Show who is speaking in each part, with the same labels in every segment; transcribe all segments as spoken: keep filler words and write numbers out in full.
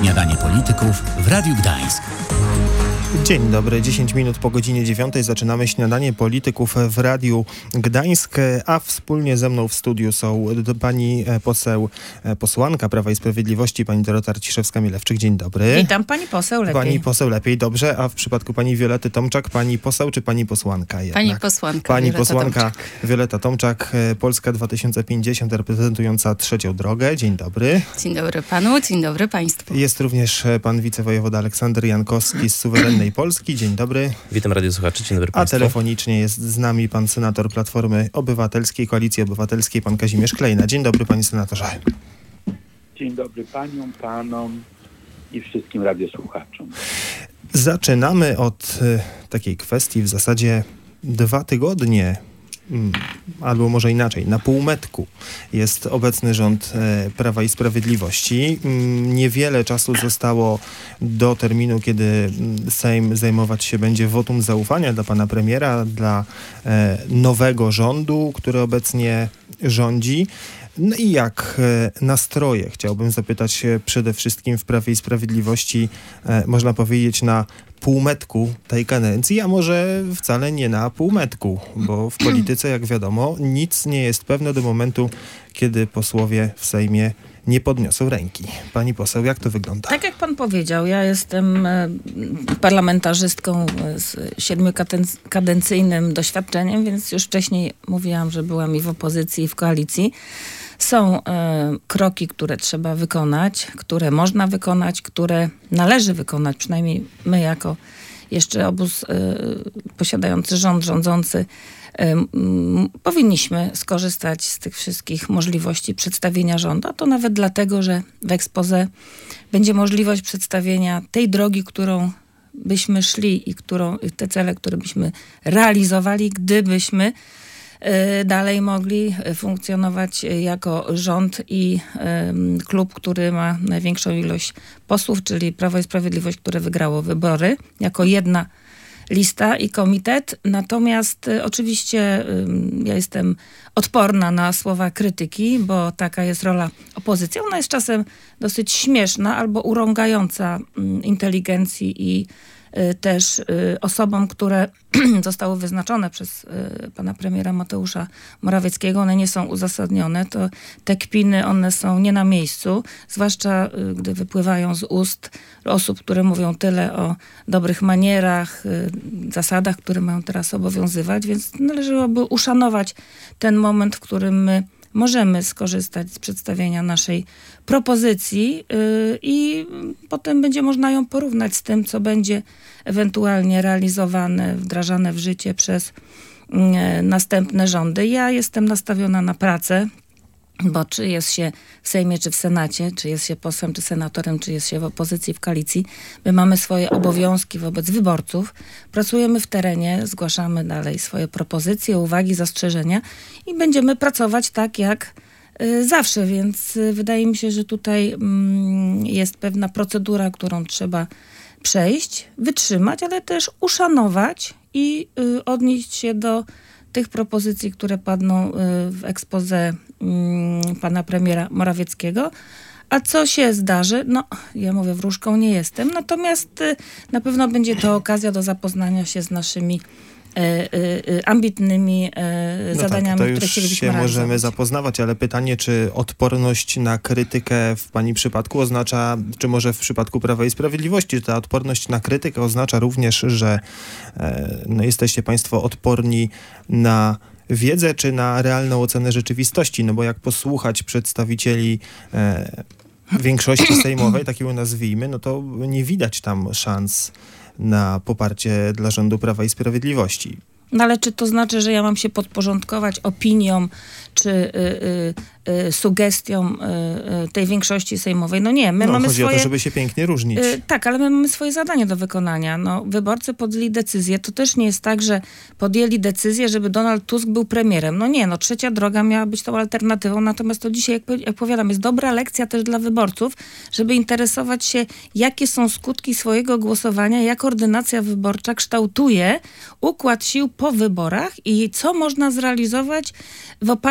Speaker 1: Śniadanie polityków w Radiu Gdańsk.
Speaker 2: Dzień dobry, dziesięć minut po godzinie dziewiątej zaczynamy Śniadanie polityków w Radiu Gdańsk, a wspólnie ze mną w studiu są pani poseł, posłanka Prawa i Sprawiedliwości, pani Dorota Arciszewska-Mielewczyk. Dzień dobry.
Speaker 3: Witam, pani poseł lepiej.
Speaker 2: Pani poseł lepiej, dobrze, a w przypadku pani Violety Tomczak, pani poseł czy pani posłanka jednak?
Speaker 3: Pani posłanka
Speaker 2: Pani
Speaker 3: Violeta
Speaker 2: posłanka
Speaker 3: Tomczak.
Speaker 2: Violeta Tomczak, Polska dwa tysiące pięćdziesiąt, reprezentująca Trzecią Drogę. Dzień dobry.
Speaker 3: Dzień dobry panu, dzień dobry państwu.
Speaker 2: Jest również pan wicewojewoda Aleksander Jankowski z Suwerennej Polski. Dzień dobry.
Speaker 4: Witam radiosłuchaczy, dzień dobry
Speaker 2: A
Speaker 4: państwu.
Speaker 2: telefonicznie jest z nami pan senator Platformy Obywatelskiej, Koalicji Obywatelskiej, pan Kazimierz Klejna. Dzień dobry, panie senatorze.
Speaker 5: Dzień dobry paniom, panom i wszystkim radiosłuchaczom.
Speaker 2: Zaczynamy od y, takiej kwestii w zasadzie dwa tygodnie, mm, albo może inaczej, na półmetku jest obecny rząd y, Prawa i Sprawiedliwości. Mm, niewiele czasu zostało do terminu, kiedy mm, Sejm zajmować się będzie wotum zaufania dla pana premiera, dla y, nowego rządu, który obecnie rządzi. No i jak e, nastroje? Chciałbym zapytać e, przede wszystkim w Prawie i Sprawiedliwości, e, można powiedzieć, na półmetku tej kadencji, a może wcale nie na półmetku, bo w polityce, jak wiadomo, nic nie jest pewne do momentu, kiedy posłowie w Sejmie nie podniosą ręki. Pani poseł, jak to wygląda?
Speaker 3: Tak jak pan powiedział, ja jestem e, parlamentarzystką z siedmiokadencyjnym doświadczeniem, więc już wcześniej mówiłam, że byłam i w opozycji, i w koalicji. Są e, kroki, które trzeba wykonać, które można wykonać, które należy wykonać, przynajmniej my jako jeszcze obóz e, posiadający rząd, rządzący, e, m, powinniśmy skorzystać z tych wszystkich możliwości przedstawienia rządu, a to nawet dlatego, że w exposé będzie możliwość przedstawienia tej drogi, którą byśmy szli i którą, te cele, które byśmy realizowali, gdybyśmy dalej mogli funkcjonować jako rząd i y, klub, który ma największą ilość posłów, czyli Prawo i Sprawiedliwość, które wygrało wybory, jako jedna lista i komitet. Natomiast y, oczywiście y, ja jestem odporna na słowa krytyki, bo taka jest rola opozycji. Ona jest czasem dosyć śmieszna albo urągająca y, inteligencji i też osobom, które zostały wyznaczone przez pana premiera Mateusza Morawieckiego, one nie są uzasadnione. To te kpiny, one są nie na miejscu, zwłaszcza gdy wypływają z ust osób, które mówią tyle o dobrych manierach, zasadach, które mają teraz obowiązywać, więc należałoby uszanować ten moment, w którym my możemy skorzystać z przedstawienia naszej propozycji yy, i potem będzie można ją porównać z tym, co będzie ewentualnie realizowane, wdrażane w życie przez yy, następne rządy. Ja jestem nastawiona na pracę, bo czy jest się w Sejmie, czy w Senacie, czy jest się posłem, czy senatorem, czy jest się w opozycji, w koalicji, my mamy swoje obowiązki wobec wyborców, pracujemy w terenie, zgłaszamy dalej swoje propozycje, uwagi, zastrzeżenia i będziemy pracować tak jak y, zawsze, więc y, wydaje mi się, że tutaj y, jest pewna procedura, którą trzeba przejść, wytrzymać, ale też uszanować i y, odnieść się do tych propozycji, które padną w exposé pana premiera Morawieckiego. A co się zdarzy? No, ja mówię, wróżką nie jestem. Natomiast na pewno będzie to okazja do zapoznania się z naszymi e, e, ambitnymi e,
Speaker 2: no
Speaker 3: zadaniami,
Speaker 2: tak, to
Speaker 3: które
Speaker 2: już
Speaker 3: chcielibyśmy
Speaker 2: się
Speaker 3: realizować.
Speaker 2: możemy zapoznawać, ale pytanie, czy odporność na krytykę w pani przypadku oznacza, czy może w przypadku Prawa i Sprawiedliwości, czy ta odporność na krytykę oznacza również, że e, no, jesteście państwo odporni na wiedzę, czy na realną ocenę rzeczywistości? No bo jak posłuchać przedstawicieli e, większości sejmowej, takiego nazwijmy, no to nie widać tam szans na poparcie dla rządu Prawa i Sprawiedliwości.
Speaker 3: No ale czy to znaczy, że ja mam się podporządkować opiniom czy y, y, y, sugestiom y, y, tej większości sejmowej? No nie, my
Speaker 2: no,
Speaker 3: mamy
Speaker 2: chodzi
Speaker 3: swoje...
Speaker 2: o to, żeby się pięknie różnić.
Speaker 3: Y, tak, ale my mamy swoje zadanie do wykonania. No, wyborcy podjęli decyzję. To też nie jest tak, że podjęli decyzję, żeby Donald Tusk był premierem. No nie, no Trzecia Droga miała być tą alternatywą, natomiast to dzisiaj, jak, jak powiadam, jest dobra lekcja też dla wyborców, żeby interesować się, jakie są skutki swojego głosowania, jak ordynacja wyborcza kształtuje układ sił po wyborach i co można zrealizować w oparciu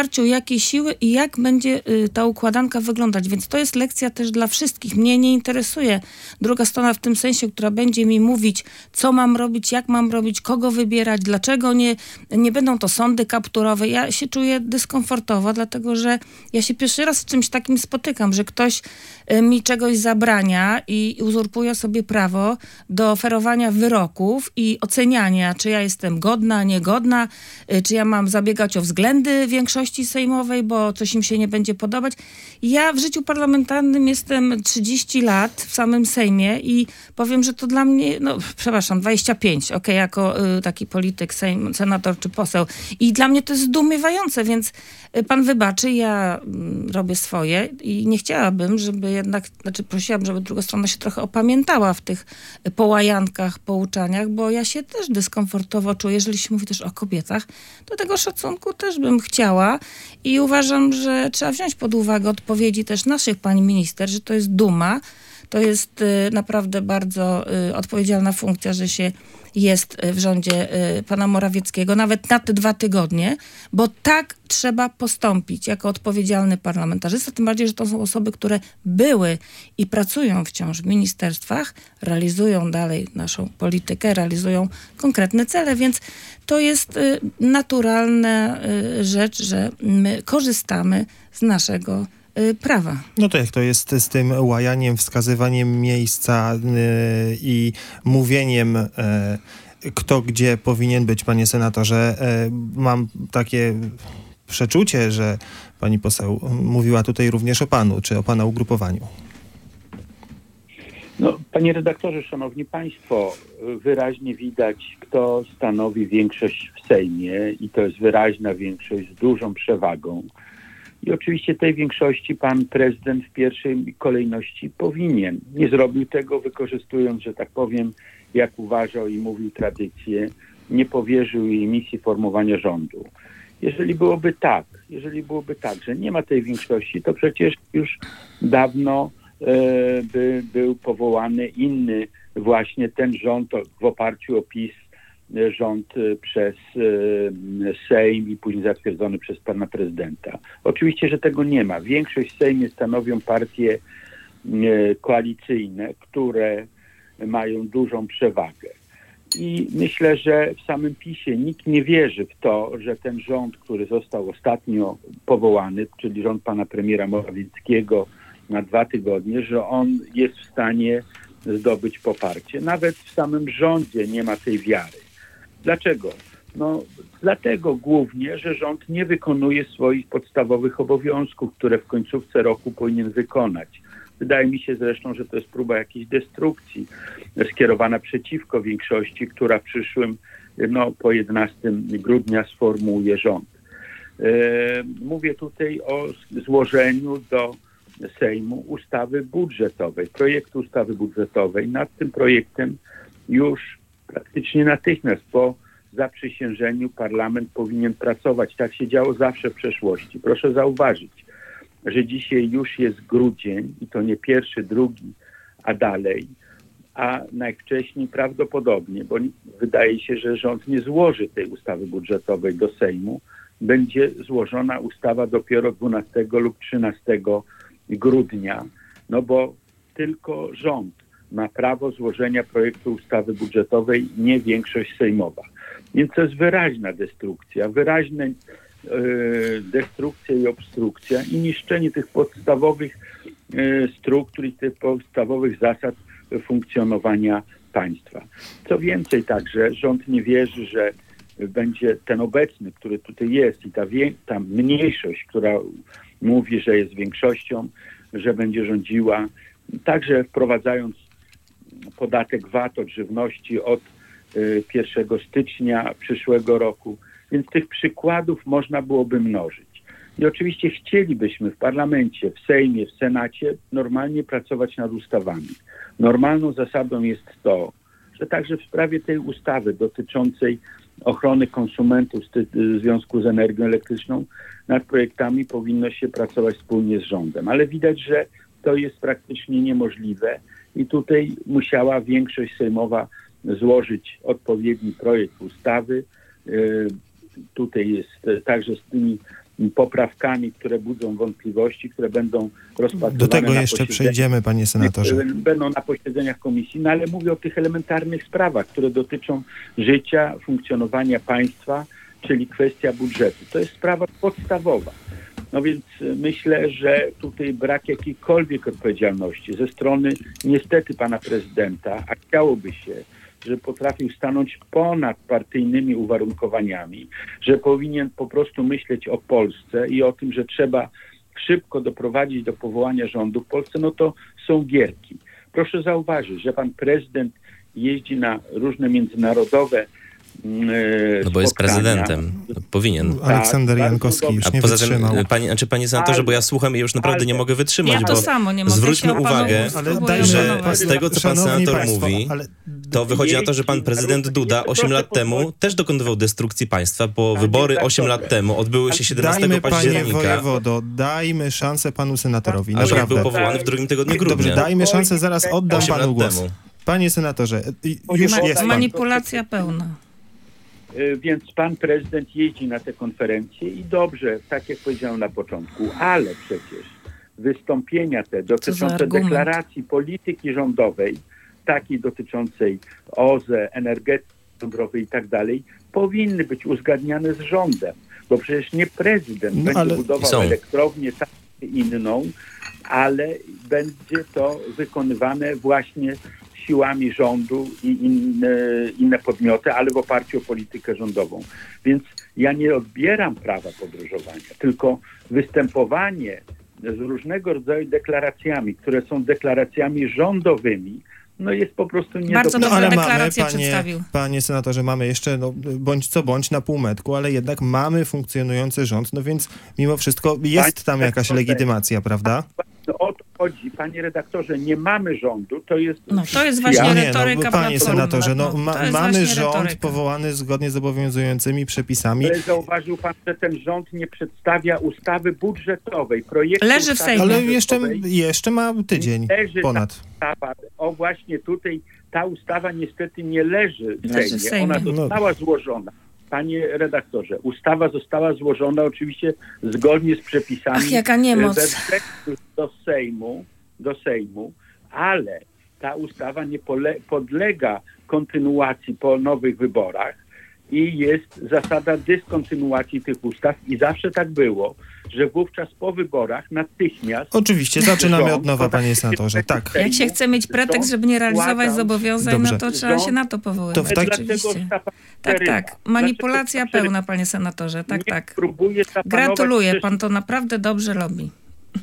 Speaker 3: oparciu o jakie siły i jak będzie y, ta układanka wyglądać. Więc to jest lekcja też dla wszystkich. Mnie nie interesuje druga strona w tym sensie, która będzie mi mówić, co mam robić, jak mam robić, kogo wybierać, dlaczego nie, nie będą to sądy kapturowe. Ja się czuję dyskomfortowo, dlatego że ja się pierwszy raz z czymś takim spotykam, że ktoś y, mi czegoś zabrania i uzurpuje sobie prawo do oferowania wyroków i oceniania, czy ja jestem godna, niegodna, y, czy ja mam zabiegać o względy większości sejmowej, bo coś im się nie będzie podobać. Ja w życiu parlamentarnym jestem trzydzieści lat w samym Sejmie i powiem, że to dla mnie, no przepraszam, dwadzieścia pięć, okej, okay, jako y, taki polityk, sejm, senator czy poseł. I dla mnie to jest zdumiewające, więc y, pan wybaczy, ja y, robię swoje i nie chciałabym, żeby jednak, znaczy prosiłabym, żeby druga strona się trochę opamiętała w tych y, połajankach, pouczaniach, bo ja się też dyskomfortowo czuję, jeżeli się mówi też o kobietach, to tego szacunku też bym chciała i uważam, że trzeba wziąć pod uwagę odpowiedzi też naszych pani minister, że to jest duma, to jest y, naprawdę bardzo y, odpowiedzialna funkcja, że się jest w rządzie y, pana Morawieckiego, nawet na te dwa tygodnie, bo tak trzeba postąpić jako odpowiedzialny parlamentarzysta, tym bardziej, że to są osoby, które były i pracują wciąż w ministerstwach, realizują dalej naszą politykę, realizują konkretne cele, więc to jest y, naturalna y, rzecz, że my korzystamy z naszego prawa.
Speaker 2: No to jak to jest z tym łajaniem, wskazywaniem miejsca yy, i mówieniem, yy, kto gdzie powinien być, panie senatorze. Yy, mam takie przeczucie, że pani poseł mówiła tutaj również o panu, czy o pana ugrupowaniu.
Speaker 5: No, panie redaktorze, szanowni państwo, wyraźnie widać, kto stanowi większość w Sejmie i to jest wyraźna większość z dużą przewagą. I oczywiście tej większości pan prezydent w pierwszej kolejności powinien. Nie zrobił tego, wykorzystując, że tak powiem, jak uważał i mówił tradycję, nie powierzył jej misji formowania rządu. Jeżeli byłoby tak, jeżeli byłoby tak, że nie ma tej większości, to przecież już dawno e, by był powołany inny właśnie ten rząd w oparciu o PiS, rząd przez Sejm i później zatwierdzony przez pana prezydenta. Oczywiście, że tego nie ma. Większość w Sejmie stanowią partie koalicyjne, które mają dużą przewagę. I myślę, że w samym PiSie nikt nie wierzy w to, że ten rząd, który został ostatnio powołany, czyli rząd pana premiera Morawieckiego na dwa tygodnie, że on jest w stanie zdobyć poparcie. Nawet w samym rządzie nie ma tej wiary. Dlaczego? No, dlatego głównie, że rząd nie wykonuje swoich podstawowych obowiązków, które w końcówce roku powinien wykonać. Wydaje mi się zresztą, że to jest próba jakiejś destrukcji skierowana przeciwko większości, która w przyszłym, no, po jedenastego grudnia sformułuje rząd. E, mówię tutaj o złożeniu do Sejmu ustawy budżetowej, projektu ustawy budżetowej. Nad tym projektem już praktycznie natychmiast po zaprzysiężeniu parlament powinien pracować. Tak się działo zawsze w przeszłości. Proszę zauważyć, że dzisiaj już jest grudzień i to nie pierwszy, drugi, a dalej, a najwcześniej prawdopodobnie, bo wydaje się, że rząd nie złoży tej ustawy budżetowej do Sejmu, będzie złożona ustawa dopiero dwunastego lub trzynastego grudnia, no bo tylko rząd ma prawo złożenia projektu ustawy budżetowej, nie większość sejmowa. Więc to jest wyraźna destrukcja, wyraźna yy, destrukcja i obstrukcja i niszczenie tych podstawowych yy, struktur i tych podstawowych zasad funkcjonowania państwa. Co więcej także, rząd nie wierzy, że będzie ten obecny, który tutaj jest i ta, wie, ta mniejszość, która mówi, że jest większością, że będzie rządziła, także wprowadzając podatek V A T od żywności od pierwszego stycznia przyszłego roku. Więc tych przykładów można byłoby mnożyć. I oczywiście chcielibyśmy w parlamencie, w Sejmie, w Senacie normalnie pracować nad ustawami. Normalną zasadą jest to, że także w sprawie tej ustawy dotyczącej ochrony konsumentów w związku z energią elektryczną nad projektami powinno się pracować wspólnie z rządem. Ale widać, że to jest praktycznie niemożliwe i tutaj musiała większość sejmowa złożyć odpowiedni projekt ustawy. Tutaj jest także z tymi poprawkami, które budzą wątpliwości, które będą rozpatrywane.
Speaker 2: Do tego
Speaker 5: na
Speaker 2: jeszcze przejdziemy, panie senatorze.
Speaker 5: Będą na posiedzeniach komisji, no ale mówię o tych elementarnych sprawach, które dotyczą życia, funkcjonowania państwa, czyli kwestia budżetu. To jest sprawa podstawowa. No więc myślę, że tutaj brak jakiejkolwiek odpowiedzialności ze strony niestety pana prezydenta, a chciałoby się, że potrafił stanąć ponad partyjnymi uwarunkowaniami, że powinien po prostu myśleć o Polsce i o tym, że trzeba szybko doprowadzić do powołania rządu w Polsce, no to są gierki. Proszę zauważyć, że pan prezydent jeździ na różne międzynarodowe Yy,
Speaker 4: no bo jest prezydentem. Powinien.
Speaker 2: Aleksander Jankowski już
Speaker 4: A
Speaker 2: nie
Speaker 4: poza
Speaker 2: wytrzymał.
Speaker 4: tym, panie, znaczy panie senatorze, bo ja słucham i już naprawdę
Speaker 5: ale,
Speaker 4: nie mogę wytrzymać,
Speaker 3: ja to
Speaker 4: bo
Speaker 3: samo nie mogę
Speaker 4: zwróćmy uwagę,
Speaker 2: ale
Speaker 4: że z tego, co pan
Speaker 2: Szanowni
Speaker 4: senator
Speaker 2: państwo,
Speaker 4: mówi,
Speaker 2: ale...
Speaker 4: to wychodzi na to, że pan prezydent Duda osiem lat temu też dokonywał destrukcji państwa, bo wybory osiem lat temu odbyły się siedemnastego
Speaker 2: Dajmy, panie
Speaker 4: października.
Speaker 2: wojewodo, dajmy szansę panu senatorowi.
Speaker 4: A rząd
Speaker 2: Naprawdę.
Speaker 4: był powołany w drugim tygodniu grudnia.
Speaker 2: Dobrze, dajmy szansę, zaraz oddam
Speaker 4: osiem
Speaker 2: panu
Speaker 4: lat
Speaker 2: głos.
Speaker 4: temu.
Speaker 2: Panie senatorze, już
Speaker 3: Ma-
Speaker 2: jest pan.
Speaker 3: manipulacja pełna.
Speaker 5: Więc pan prezydent jeździ na te konferencje i dobrze, tak jak powiedziałem na początku, ale przecież wystąpienia te dotyczące
Speaker 3: argument?
Speaker 5: deklaracji polityki rządowej, takiej dotyczącej O Z E, energetyki jądrowej i tak dalej, powinny być uzgadniane z rządem, bo przecież nie prezydent
Speaker 2: No,
Speaker 5: będzie
Speaker 2: ale
Speaker 5: budował
Speaker 4: są.
Speaker 5: elektrownię taką inną, ale będzie to wykonywane właśnie siłami rządu i inne, inne podmioty, ale w oparciu o politykę rządową. Więc ja nie odbieram prawa podróżowania, tylko występowanie z różnego rodzaju deklaracjami, które są deklaracjami rządowymi, no jest po prostu nie
Speaker 3: Bardzo
Speaker 2: No
Speaker 3: dobrze
Speaker 2: ale mamy,
Speaker 3: deklarację
Speaker 2: panie,
Speaker 3: przedstawił.
Speaker 2: panie senatorze, mamy jeszcze, no, bądź co bądź na półmetku, ale jednak mamy funkcjonujący rząd, no więc mimo wszystko jest tam jakaś legitymacja, prawda?
Speaker 5: No, o to chodzi, panie redaktorze, nie mamy rządu, to jest...
Speaker 3: No to jest właśnie
Speaker 2: No nie,
Speaker 3: retoryka
Speaker 2: no, panie
Speaker 3: Platformy.
Speaker 2: senatorze, no,
Speaker 3: To
Speaker 2: ma,
Speaker 3: jest
Speaker 2: mamy
Speaker 3: właśnie
Speaker 2: rząd
Speaker 3: retoryka.
Speaker 2: powołany zgodnie z obowiązującymi przepisami.
Speaker 5: Ale zauważył pan, że ten rząd nie przedstawia ustawy budżetowej, projektu
Speaker 3: Leży w
Speaker 5: ustawy
Speaker 3: Sejmie.
Speaker 2: Ale jeszcze,
Speaker 5: budżetowej.
Speaker 2: jeszcze ma tydzień
Speaker 5: Leży
Speaker 2: ponad.
Speaker 5: ta ustawa. O właśnie tutaj ta ustawa niestety nie leży w
Speaker 3: Leży w
Speaker 5: Sejmie. Ona
Speaker 3: Sejmie.
Speaker 5: została złożona. Panie redaktorze, ustawa została złożona oczywiście zgodnie z przepisami
Speaker 3: Ach, jaka niemoc.
Speaker 5: we wrześniu do Sejmu, do Sejmu, ale ta ustawa nie pole- podlega kontynuacji po nowych wyborach i jest zasada dyskontynuacji tych ustaw i zawsze tak było, że wówczas po wyborach natychmiast...
Speaker 2: Oczywiście, zaczynamy
Speaker 5: rząd
Speaker 2: od nowa,
Speaker 5: podaje
Speaker 2: panie senatorze, tak.
Speaker 3: Jak się chce mieć pretekst, żeby nie realizować
Speaker 5: Wkładał-
Speaker 3: zobowiązań,
Speaker 2: Dobrze.
Speaker 3: no to trzeba się na to powoływać.
Speaker 2: To w tak-
Speaker 5: Dlaczego
Speaker 3: Oczywiście.
Speaker 5: ustawa
Speaker 3: Tak,
Speaker 5: przerywa?
Speaker 3: tak. Manipulacja
Speaker 5: Dlaczego
Speaker 3: pełna, panie senatorze. Tak,
Speaker 5: nie
Speaker 3: tak.
Speaker 5: próbuje zapanować?
Speaker 3: Gratuluję,
Speaker 5: Przecież,
Speaker 3: pan to naprawdę dobrze robi.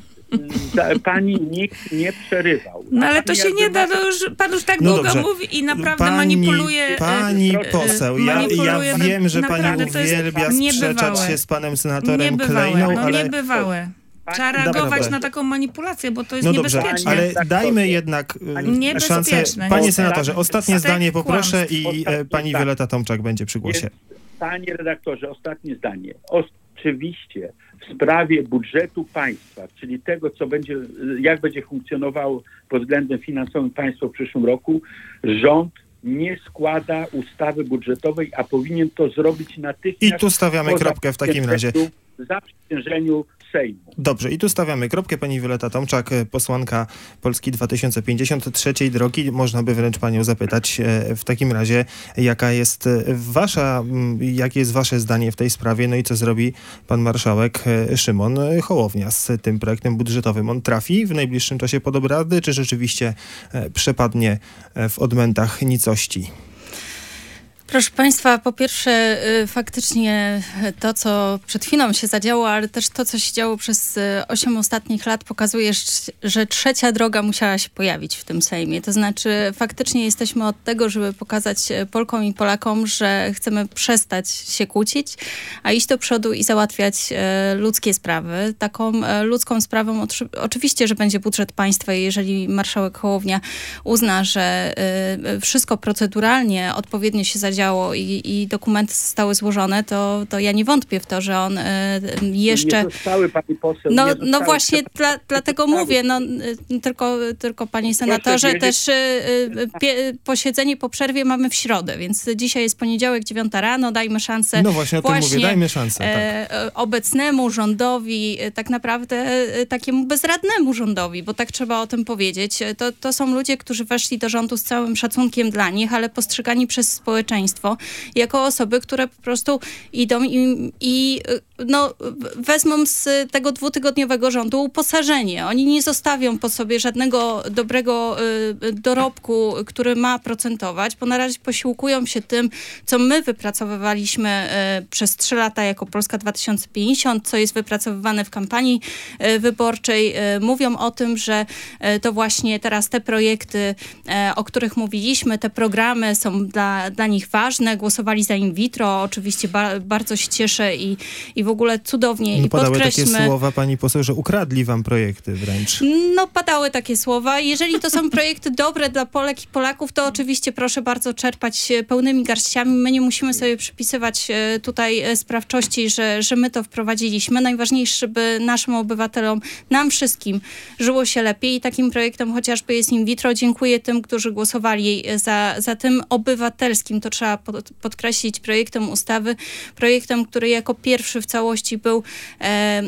Speaker 5: za- Pani nikt nie przerywał.
Speaker 3: No
Speaker 5: A
Speaker 3: ale to
Speaker 5: pani
Speaker 3: się
Speaker 5: jakby
Speaker 3: nie da,
Speaker 5: ma-
Speaker 3: no już, pan już tak
Speaker 2: No
Speaker 3: długo
Speaker 2: dobrze.
Speaker 3: mówi i naprawdę
Speaker 2: Pani-
Speaker 3: manipuluje. e,
Speaker 2: Pani
Speaker 5: e,
Speaker 2: poseł, ja, ja
Speaker 3: manipuluje, no,
Speaker 2: wiem, że pani
Speaker 3: naprawdę to jest
Speaker 2: uwielbia sprzeczać
Speaker 3: niebywałe.
Speaker 2: się z panem senatorem
Speaker 3: Niebywałe,
Speaker 2: Klejną,
Speaker 3: no
Speaker 2: ale...
Speaker 3: niebywałe. Trzeba
Speaker 5: Dobra,
Speaker 3: reagować
Speaker 2: dobra.
Speaker 3: na taką manipulację, bo to jest
Speaker 2: No dobrze,
Speaker 3: niebezpieczne.
Speaker 2: ale
Speaker 5: Tak,
Speaker 2: dajmy
Speaker 5: dobrze.
Speaker 2: jednak y,
Speaker 3: Niebezpieczne.
Speaker 2: szansę. Panie
Speaker 3: Niestety.
Speaker 2: senatorze, ostatnie
Speaker 3: Statek
Speaker 2: zdanie poproszę
Speaker 3: kłamstw.
Speaker 2: i e,
Speaker 5: Ostatnie
Speaker 2: pani
Speaker 5: zdanie.
Speaker 2: Wioleta Tomczak będzie przy głosie.
Speaker 5: Jest, panie redaktorze, ostatnie zdanie. Oczywiście w sprawie budżetu państwa, czyli tego, co będzie, jak będzie funkcjonowało pod względem finansowym państwo w przyszłym roku, rząd nie składa ustawy budżetowej, a powinien to zrobić natychmiast.
Speaker 2: I tu stawiamy
Speaker 5: po
Speaker 2: kropkę w takim razie.
Speaker 5: Zaprzężeniu Sejmu.
Speaker 2: Dobrze, i tu stawiamy kropkę. Pani Wioleta Tomczak, posłanka Polski dwa tysiące pięćdziesiąt, trzeciej drogi. Można by wręcz panią zapytać e, w takim razie, jaka jest e, wasza, m, jakie jest wasze zdanie w tej sprawie, no i co zrobi pan marszałek e, Szymon Hołownia z tym projektem budżetowym. On trafi w najbliższym czasie pod obrady, czy rzeczywiście e, przepadnie e, w odmętach nicości?
Speaker 6: Proszę Państwa, po pierwsze y, faktycznie to, co przed chwilą się zadziało, ale też to, co się działo przez y, osiem ostatnich lat pokazuje, że trzecia droga musiała się pojawić w tym Sejmie. To znaczy faktycznie jesteśmy od tego, żeby pokazać Polkom i Polakom, że chcemy przestać się kłócić, a iść do przodu i załatwiać y, ludzkie sprawy. Taką y, ludzką sprawą otrzy- oczywiście, że będzie budżet państwa i jeżeli marszałek Hołownia uzna, że y, wszystko proceduralnie odpowiednio się zadziało, zadziałało i, i dokumenty zostały złożone, to, to ja nie wątpię w to, że on e, jeszcze...
Speaker 5: Nie zostały, pani poseł.
Speaker 6: No,
Speaker 5: nie
Speaker 6: no
Speaker 5: zostały.
Speaker 6: właśnie dla, dlatego
Speaker 5: zostały.
Speaker 6: mówię, no y, tylko, tylko panie senatorze,
Speaker 5: wiedzieć-
Speaker 6: też y, y, pie, posiedzenie po przerwie mamy w środę, więc dzisiaj jest poniedziałek, dziewiąta rano, dajmy szansę
Speaker 2: No właśnie o tym mówię, dajmy szansę. Tak.
Speaker 6: e, obecnemu rządowi, e, tak naprawdę e, takiemu bezradnemu rządowi, bo tak trzeba o tym powiedzieć. E, To, to są ludzie, którzy weszli do rządu z całym szacunkiem dla nich, ale postrzegani przez społeczeństwo jako osoby, które po prostu idą i, i e, no, wezmą z tego dwutygodniowego rządu uposażenie. Oni nie zostawią po sobie żadnego dobrego e, dorobku, który ma procentować, bo na razie posiłkują się tym, co my wypracowywaliśmy e, przez trzy lata jako Polska dwa tysiące pięćdziesiąt, co jest wypracowywane w kampanii e, wyborczej. E, mówią o tym, że e, to właśnie teraz te projekty, e, o których mówiliśmy, te programy są dla, dla nich ważne. Głosowali za in vitro. Oczywiście ba- bardzo się cieszę i, i w ogóle cudownie.
Speaker 2: No,
Speaker 6: I
Speaker 2: padały
Speaker 6: podkreślmy...
Speaker 2: takie słowa, pani poseł, że ukradli wam projekty wręcz.
Speaker 6: No, padały takie słowa. Jeżeli to są projekty dobre dla Polek i Polaków, to oczywiście proszę bardzo czerpać e, pełnymi garściami. My nie musimy sobie przypisywać e, tutaj e, sprawczości, że, że my to wprowadziliśmy. Najważniejsze, żeby naszym obywatelom, nam wszystkim żyło się lepiej i takim projektem chociażby jest in vitro. Dziękuję tym, którzy głosowali za, za tym obywatelskim, to trzeba pod, podkreślić, projektem ustawy, projektem, który jako pierwszy w całości był e,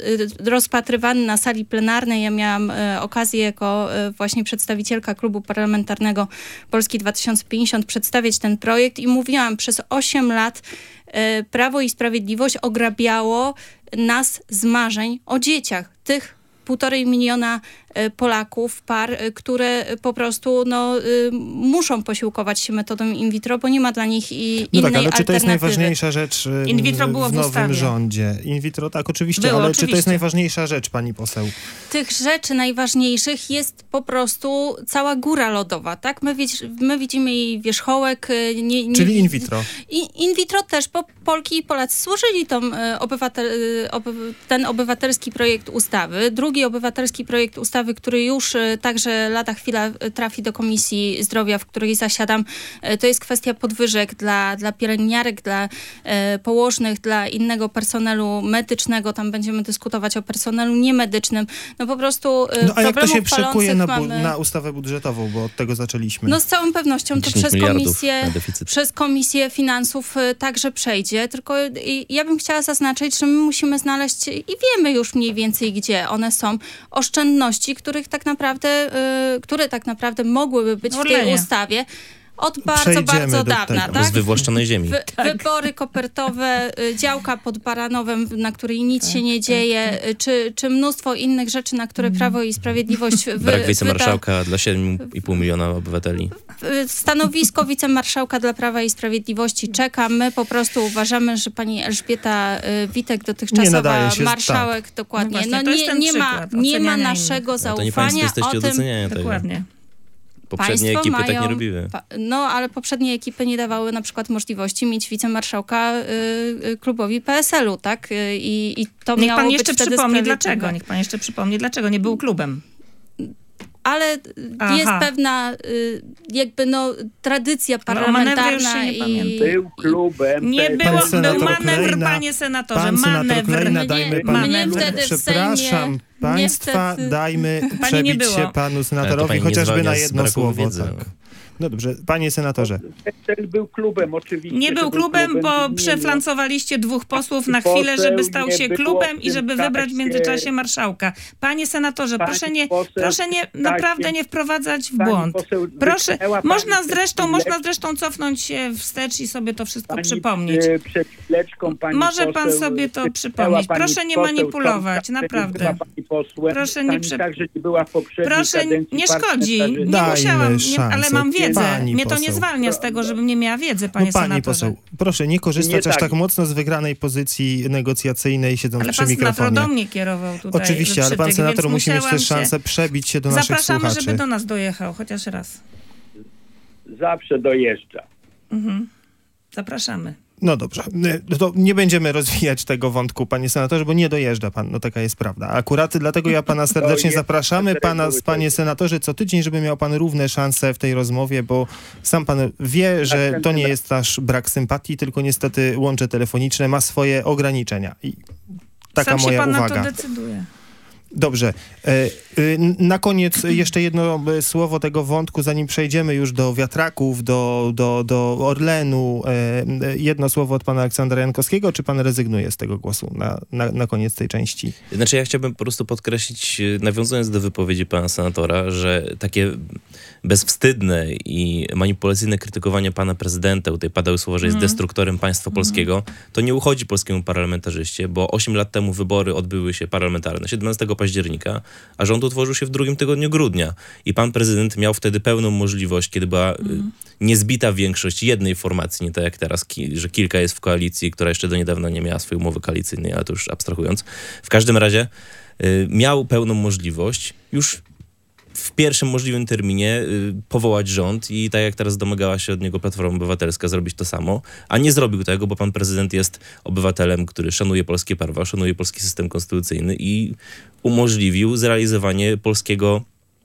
Speaker 6: d, rozpatrywany na sali plenarnej. Ja miałam e, okazję jako e, właśnie przedstawicielka klubu parlamentarnego Polski dwa tysiące pięćdziesiąt przedstawiać ten projekt i mówiłam, przez osiem lat e, Prawo i Sprawiedliwość ograbiało nas z marzeń o dzieciach. Tych półtorej miliona e, Polaków, par, e, które po prostu no, y, muszą posiłkować się metodą in vitro, bo nie ma dla nich i
Speaker 2: No
Speaker 6: innej
Speaker 2: tak, ale czy to jest
Speaker 6: alternatywy.
Speaker 2: najważniejsza rzecz y,
Speaker 3: In vitro było
Speaker 2: w
Speaker 3: w
Speaker 2: nowym
Speaker 3: ustawie.
Speaker 2: rządzie? In vitro, tak, oczywiście,
Speaker 3: Było,
Speaker 2: ale czy to
Speaker 3: oczywiście.
Speaker 2: jest najważniejsza rzecz, pani poseł?
Speaker 6: Tych rzeczy najważniejszych jest po prostu cała góra lodowa, tak? My, widz, my widzimy jej wierzchołek. y, Nie, nie,
Speaker 2: Czyli in vitro.
Speaker 6: I in vitro też, bo Polki i Polacy złożyli tą, y, obywatel, y, oby, ten obywatelski projekt ustawy. Drugi obywatelski projekt ustawy, który już y, także lada chwila y, trafi do Komisji Zdrowia, w której zasiadam, y, to jest kwestia podwyżek dla, dla pielęgniarek, dla y, położnych, dla innego personelu medycznego. Tam będziemy dyskutować o personelu niemedycznym. No po prostu y,
Speaker 2: No a jak to się
Speaker 6: problemów
Speaker 2: przekuje
Speaker 6: palących
Speaker 2: na, bu-
Speaker 6: mamy...
Speaker 2: na ustawę budżetową, bo od tego zaczęliśmy?
Speaker 6: No z całą pewnością to
Speaker 4: dziesięć
Speaker 6: przez
Speaker 4: miliardów
Speaker 6: komisję,
Speaker 4: na deficyt.
Speaker 6: przez komisję finansów y, także przejdzie, tylko y, ja bym chciała zaznaczyć, że my musimy znaleźć i wiemy już mniej więcej, gdzie one są, oszczędności, których tak naprawdę, y, które tak naprawdę mogłyby być w tej
Speaker 3: Orlenie.
Speaker 6: ustawie od bardzo,
Speaker 2: Przejdziemy
Speaker 6: bardzo
Speaker 2: do
Speaker 6: dawna,
Speaker 2: tego.
Speaker 6: tak?
Speaker 4: Z wywłaszczonej ziemi.
Speaker 6: Wy, Wybory kopertowe, y, działka pod Baranowem, na której nic się nie dzieje, y, czy, czy mnóstwo innych rzeczy, na które Prawo i Sprawiedliwość wy,
Speaker 4: Brak
Speaker 6: wyda.
Speaker 4: wicemarszałka dla siedmiu i pół miliona obywateli.
Speaker 6: Y, Stanowisko wicemarszałka dla Prawa i Sprawiedliwości czeka. My po prostu uważamy, że pani Elżbieta y, Witek,
Speaker 2: Nie
Speaker 6: dotychczasowa
Speaker 2: nadaje się,
Speaker 6: marszałek, dokładnie,
Speaker 3: No właśnie,
Speaker 6: no
Speaker 3: to jest
Speaker 6: nie,
Speaker 3: ten
Speaker 6: nie, ma,
Speaker 3: przykład
Speaker 6: nie ma
Speaker 3: oceniania
Speaker 6: naszego
Speaker 4: No to nie państwo
Speaker 6: zaufania
Speaker 4: jesteście
Speaker 6: o
Speaker 4: od
Speaker 6: tym.
Speaker 4: oceniania tego.
Speaker 3: Dokładnie.
Speaker 4: Poprzednie
Speaker 6: Państwo
Speaker 4: ekipy
Speaker 6: mają,
Speaker 4: tak nie robiły.
Speaker 6: pa- No, ale poprzednie ekipy nie dawały na przykład możliwości mieć wicemarszałka y, y, klubowi P S L u, tak? Y, I, i to
Speaker 3: Niech
Speaker 6: miało
Speaker 3: pan
Speaker 6: być
Speaker 3: jeszcze
Speaker 6: wtedy
Speaker 3: przypomni
Speaker 6: sprawiedliwe.
Speaker 3: dlaczego. Niech pan jeszcze przypomni dlaczego. Nie był klubem.
Speaker 6: Ale y,
Speaker 3: Aha.
Speaker 6: jest pewna y, jakby no tradycja
Speaker 3: Ale o manewrze już
Speaker 6: parlamentarna
Speaker 3: się nie
Speaker 6: i...
Speaker 3: pamiętam.
Speaker 5: Był klubem.
Speaker 3: Nie
Speaker 5: P S L.
Speaker 3: było,
Speaker 2: Pan senator
Speaker 3: był manewr,
Speaker 2: Klejna-
Speaker 3: panie senatorze,
Speaker 2: Pan senator
Speaker 3: manewr.
Speaker 2: Klejna,
Speaker 6: Mnie-
Speaker 2: dajmy
Speaker 6: mnie
Speaker 2: panu...
Speaker 6: wtedy w
Speaker 2: Przepraszam
Speaker 6: Sejmie
Speaker 2: państwa,
Speaker 6: niestety-
Speaker 2: dajmy
Speaker 3: Pani nie
Speaker 2: przebić
Speaker 3: było.
Speaker 2: się panu
Speaker 4: Ale to
Speaker 2: senatorowi
Speaker 4: pani nie
Speaker 2: chociażby
Speaker 4: zwalnia
Speaker 2: na
Speaker 4: z
Speaker 2: jedno
Speaker 4: braku
Speaker 2: słowo.
Speaker 4: wiedzy.
Speaker 2: Tak. No dobrze, panie senatorze.
Speaker 5: P S L był klubem, oczywiście.
Speaker 3: Nie
Speaker 5: że
Speaker 3: był klubem, bo
Speaker 5: imieniu.
Speaker 3: przeflancowaliście dwóch posłów na
Speaker 5: Poseł
Speaker 3: chwilę, żeby stał
Speaker 5: nie
Speaker 3: się
Speaker 5: było
Speaker 3: klubem
Speaker 5: w
Speaker 3: i żeby
Speaker 5: tym
Speaker 3: wybrać w
Speaker 5: czasie.
Speaker 3: międzyczasie marszałka. Panie senatorze,
Speaker 5: Pani
Speaker 3: proszę nie,
Speaker 5: poseł
Speaker 3: proszę nie,
Speaker 5: w czasie-
Speaker 3: naprawdę nie wprowadzać w
Speaker 5: Pani
Speaker 3: błąd.
Speaker 5: poseł
Speaker 3: Proszę,
Speaker 5: wytknęła pani
Speaker 3: można
Speaker 5: przed
Speaker 3: zresztą,
Speaker 5: chwileczką-
Speaker 3: można zresztą cofnąć się wstecz i sobie to wszystko
Speaker 5: Pani,
Speaker 3: przypomnieć.
Speaker 5: e, Przed chwileczką pani
Speaker 3: Może pan
Speaker 5: poseł
Speaker 3: sobie to
Speaker 5: wytknęła
Speaker 3: przypomnieć.
Speaker 5: pani
Speaker 3: Proszę nie
Speaker 5: poseł
Speaker 3: manipulować,
Speaker 5: Tomka,
Speaker 3: naprawdę.
Speaker 5: była pani posłem.
Speaker 3: Proszę nie
Speaker 5: Pani
Speaker 3: prze-
Speaker 5: także nie była w poprzedniej
Speaker 3: Proszę,
Speaker 5: kadencji
Speaker 3: nie szkodzi.
Speaker 5: parlamentarzysty.
Speaker 3: Nie
Speaker 2: Dajmy
Speaker 3: musiałam, nie, ale
Speaker 2: szansę.
Speaker 3: mam wiedzę.
Speaker 2: Pani
Speaker 3: Mnie to nie
Speaker 2: poseł.
Speaker 3: zwalnia z tego, żebym nie miała wiedzy, panie
Speaker 2: No pani
Speaker 3: senatorze.
Speaker 2: poseł, proszę nie korzystać
Speaker 5: Nie
Speaker 2: aż
Speaker 5: tak.
Speaker 2: tak mocno z wygranej pozycji negocjacyjnej, siedząc
Speaker 3: Ale
Speaker 2: przy
Speaker 3: pan senator
Speaker 2: mikrofonie.
Speaker 3: do mnie kierował tutaj.
Speaker 2: Oczywiście, ale pan
Speaker 3: przytyk,
Speaker 2: senator
Speaker 3: więc
Speaker 2: musi mieć
Speaker 3: musiałam
Speaker 2: też
Speaker 3: się-
Speaker 2: szansę przebić się do naszych
Speaker 3: Zapraszamy,
Speaker 2: słuchaczy.
Speaker 3: żeby do nas dojechał, chociaż raz.
Speaker 5: Zawsze dojeżdża.
Speaker 3: Mhm. Zapraszamy.
Speaker 2: No dobrze, no to nie będziemy rozwijać tego wątku, panie senatorze, bo nie dojeżdża pan, no taka jest prawda. Akurat dlatego ja pana serdecznie zapraszamy, pana, panie senatorze, co tydzień, żeby miał pan równe szanse w tej rozmowie, bo sam pan wie, że to nie jest nasz brak sympatii, tylko niestety łącze telefoniczne ma swoje ograniczenia. I taka
Speaker 3: sam się
Speaker 2: moja
Speaker 3: pan
Speaker 2: uwaga.
Speaker 3: na to decyduje.
Speaker 2: Dobrze. Na koniec jeszcze jedno słowo tego wątku, zanim przejdziemy już do wiatraków, do, do, do Orlenu. Jedno słowo od pana Aleksandra Jankowskiego, czy pan rezygnuje z tego głosu na, na, na koniec tej części?
Speaker 4: Znaczy ja chciałbym po prostu podkreślić, nawiązując do wypowiedzi pana senatora, że takie bezwstydne i manipulacyjne krytykowanie pana prezydenta, tutaj padały słowa, że jest mm. destruktorem państwa mm. polskiego, to nie uchodzi polskiemu parlamentarzyście, bo osiem lat temu wybory odbyły się parlamentarne, siedemnastego października, a rząd utworzył się w drugim tygodniu grudnia. I pan prezydent miał wtedy pełną możliwość, kiedy była mm. niezbita większość jednej formacji, nie tak jak teraz, ki- że kilka jest w koalicji, która jeszcze do niedawna nie miała swojej umowy koalicyjnej, ale to już abstrahując. W każdym razie y, miał pełną możliwość już w pierwszym możliwym terminie y, powołać rząd i tak jak teraz domagała się od niego Platforma Obywatelska, zrobić to samo, a nie zrobił tego, bo pan prezydent jest obywatelem, który szanuje polskie prawa, szanuje polski system konstytucyjny i umożliwił zrealizowanie polskiego,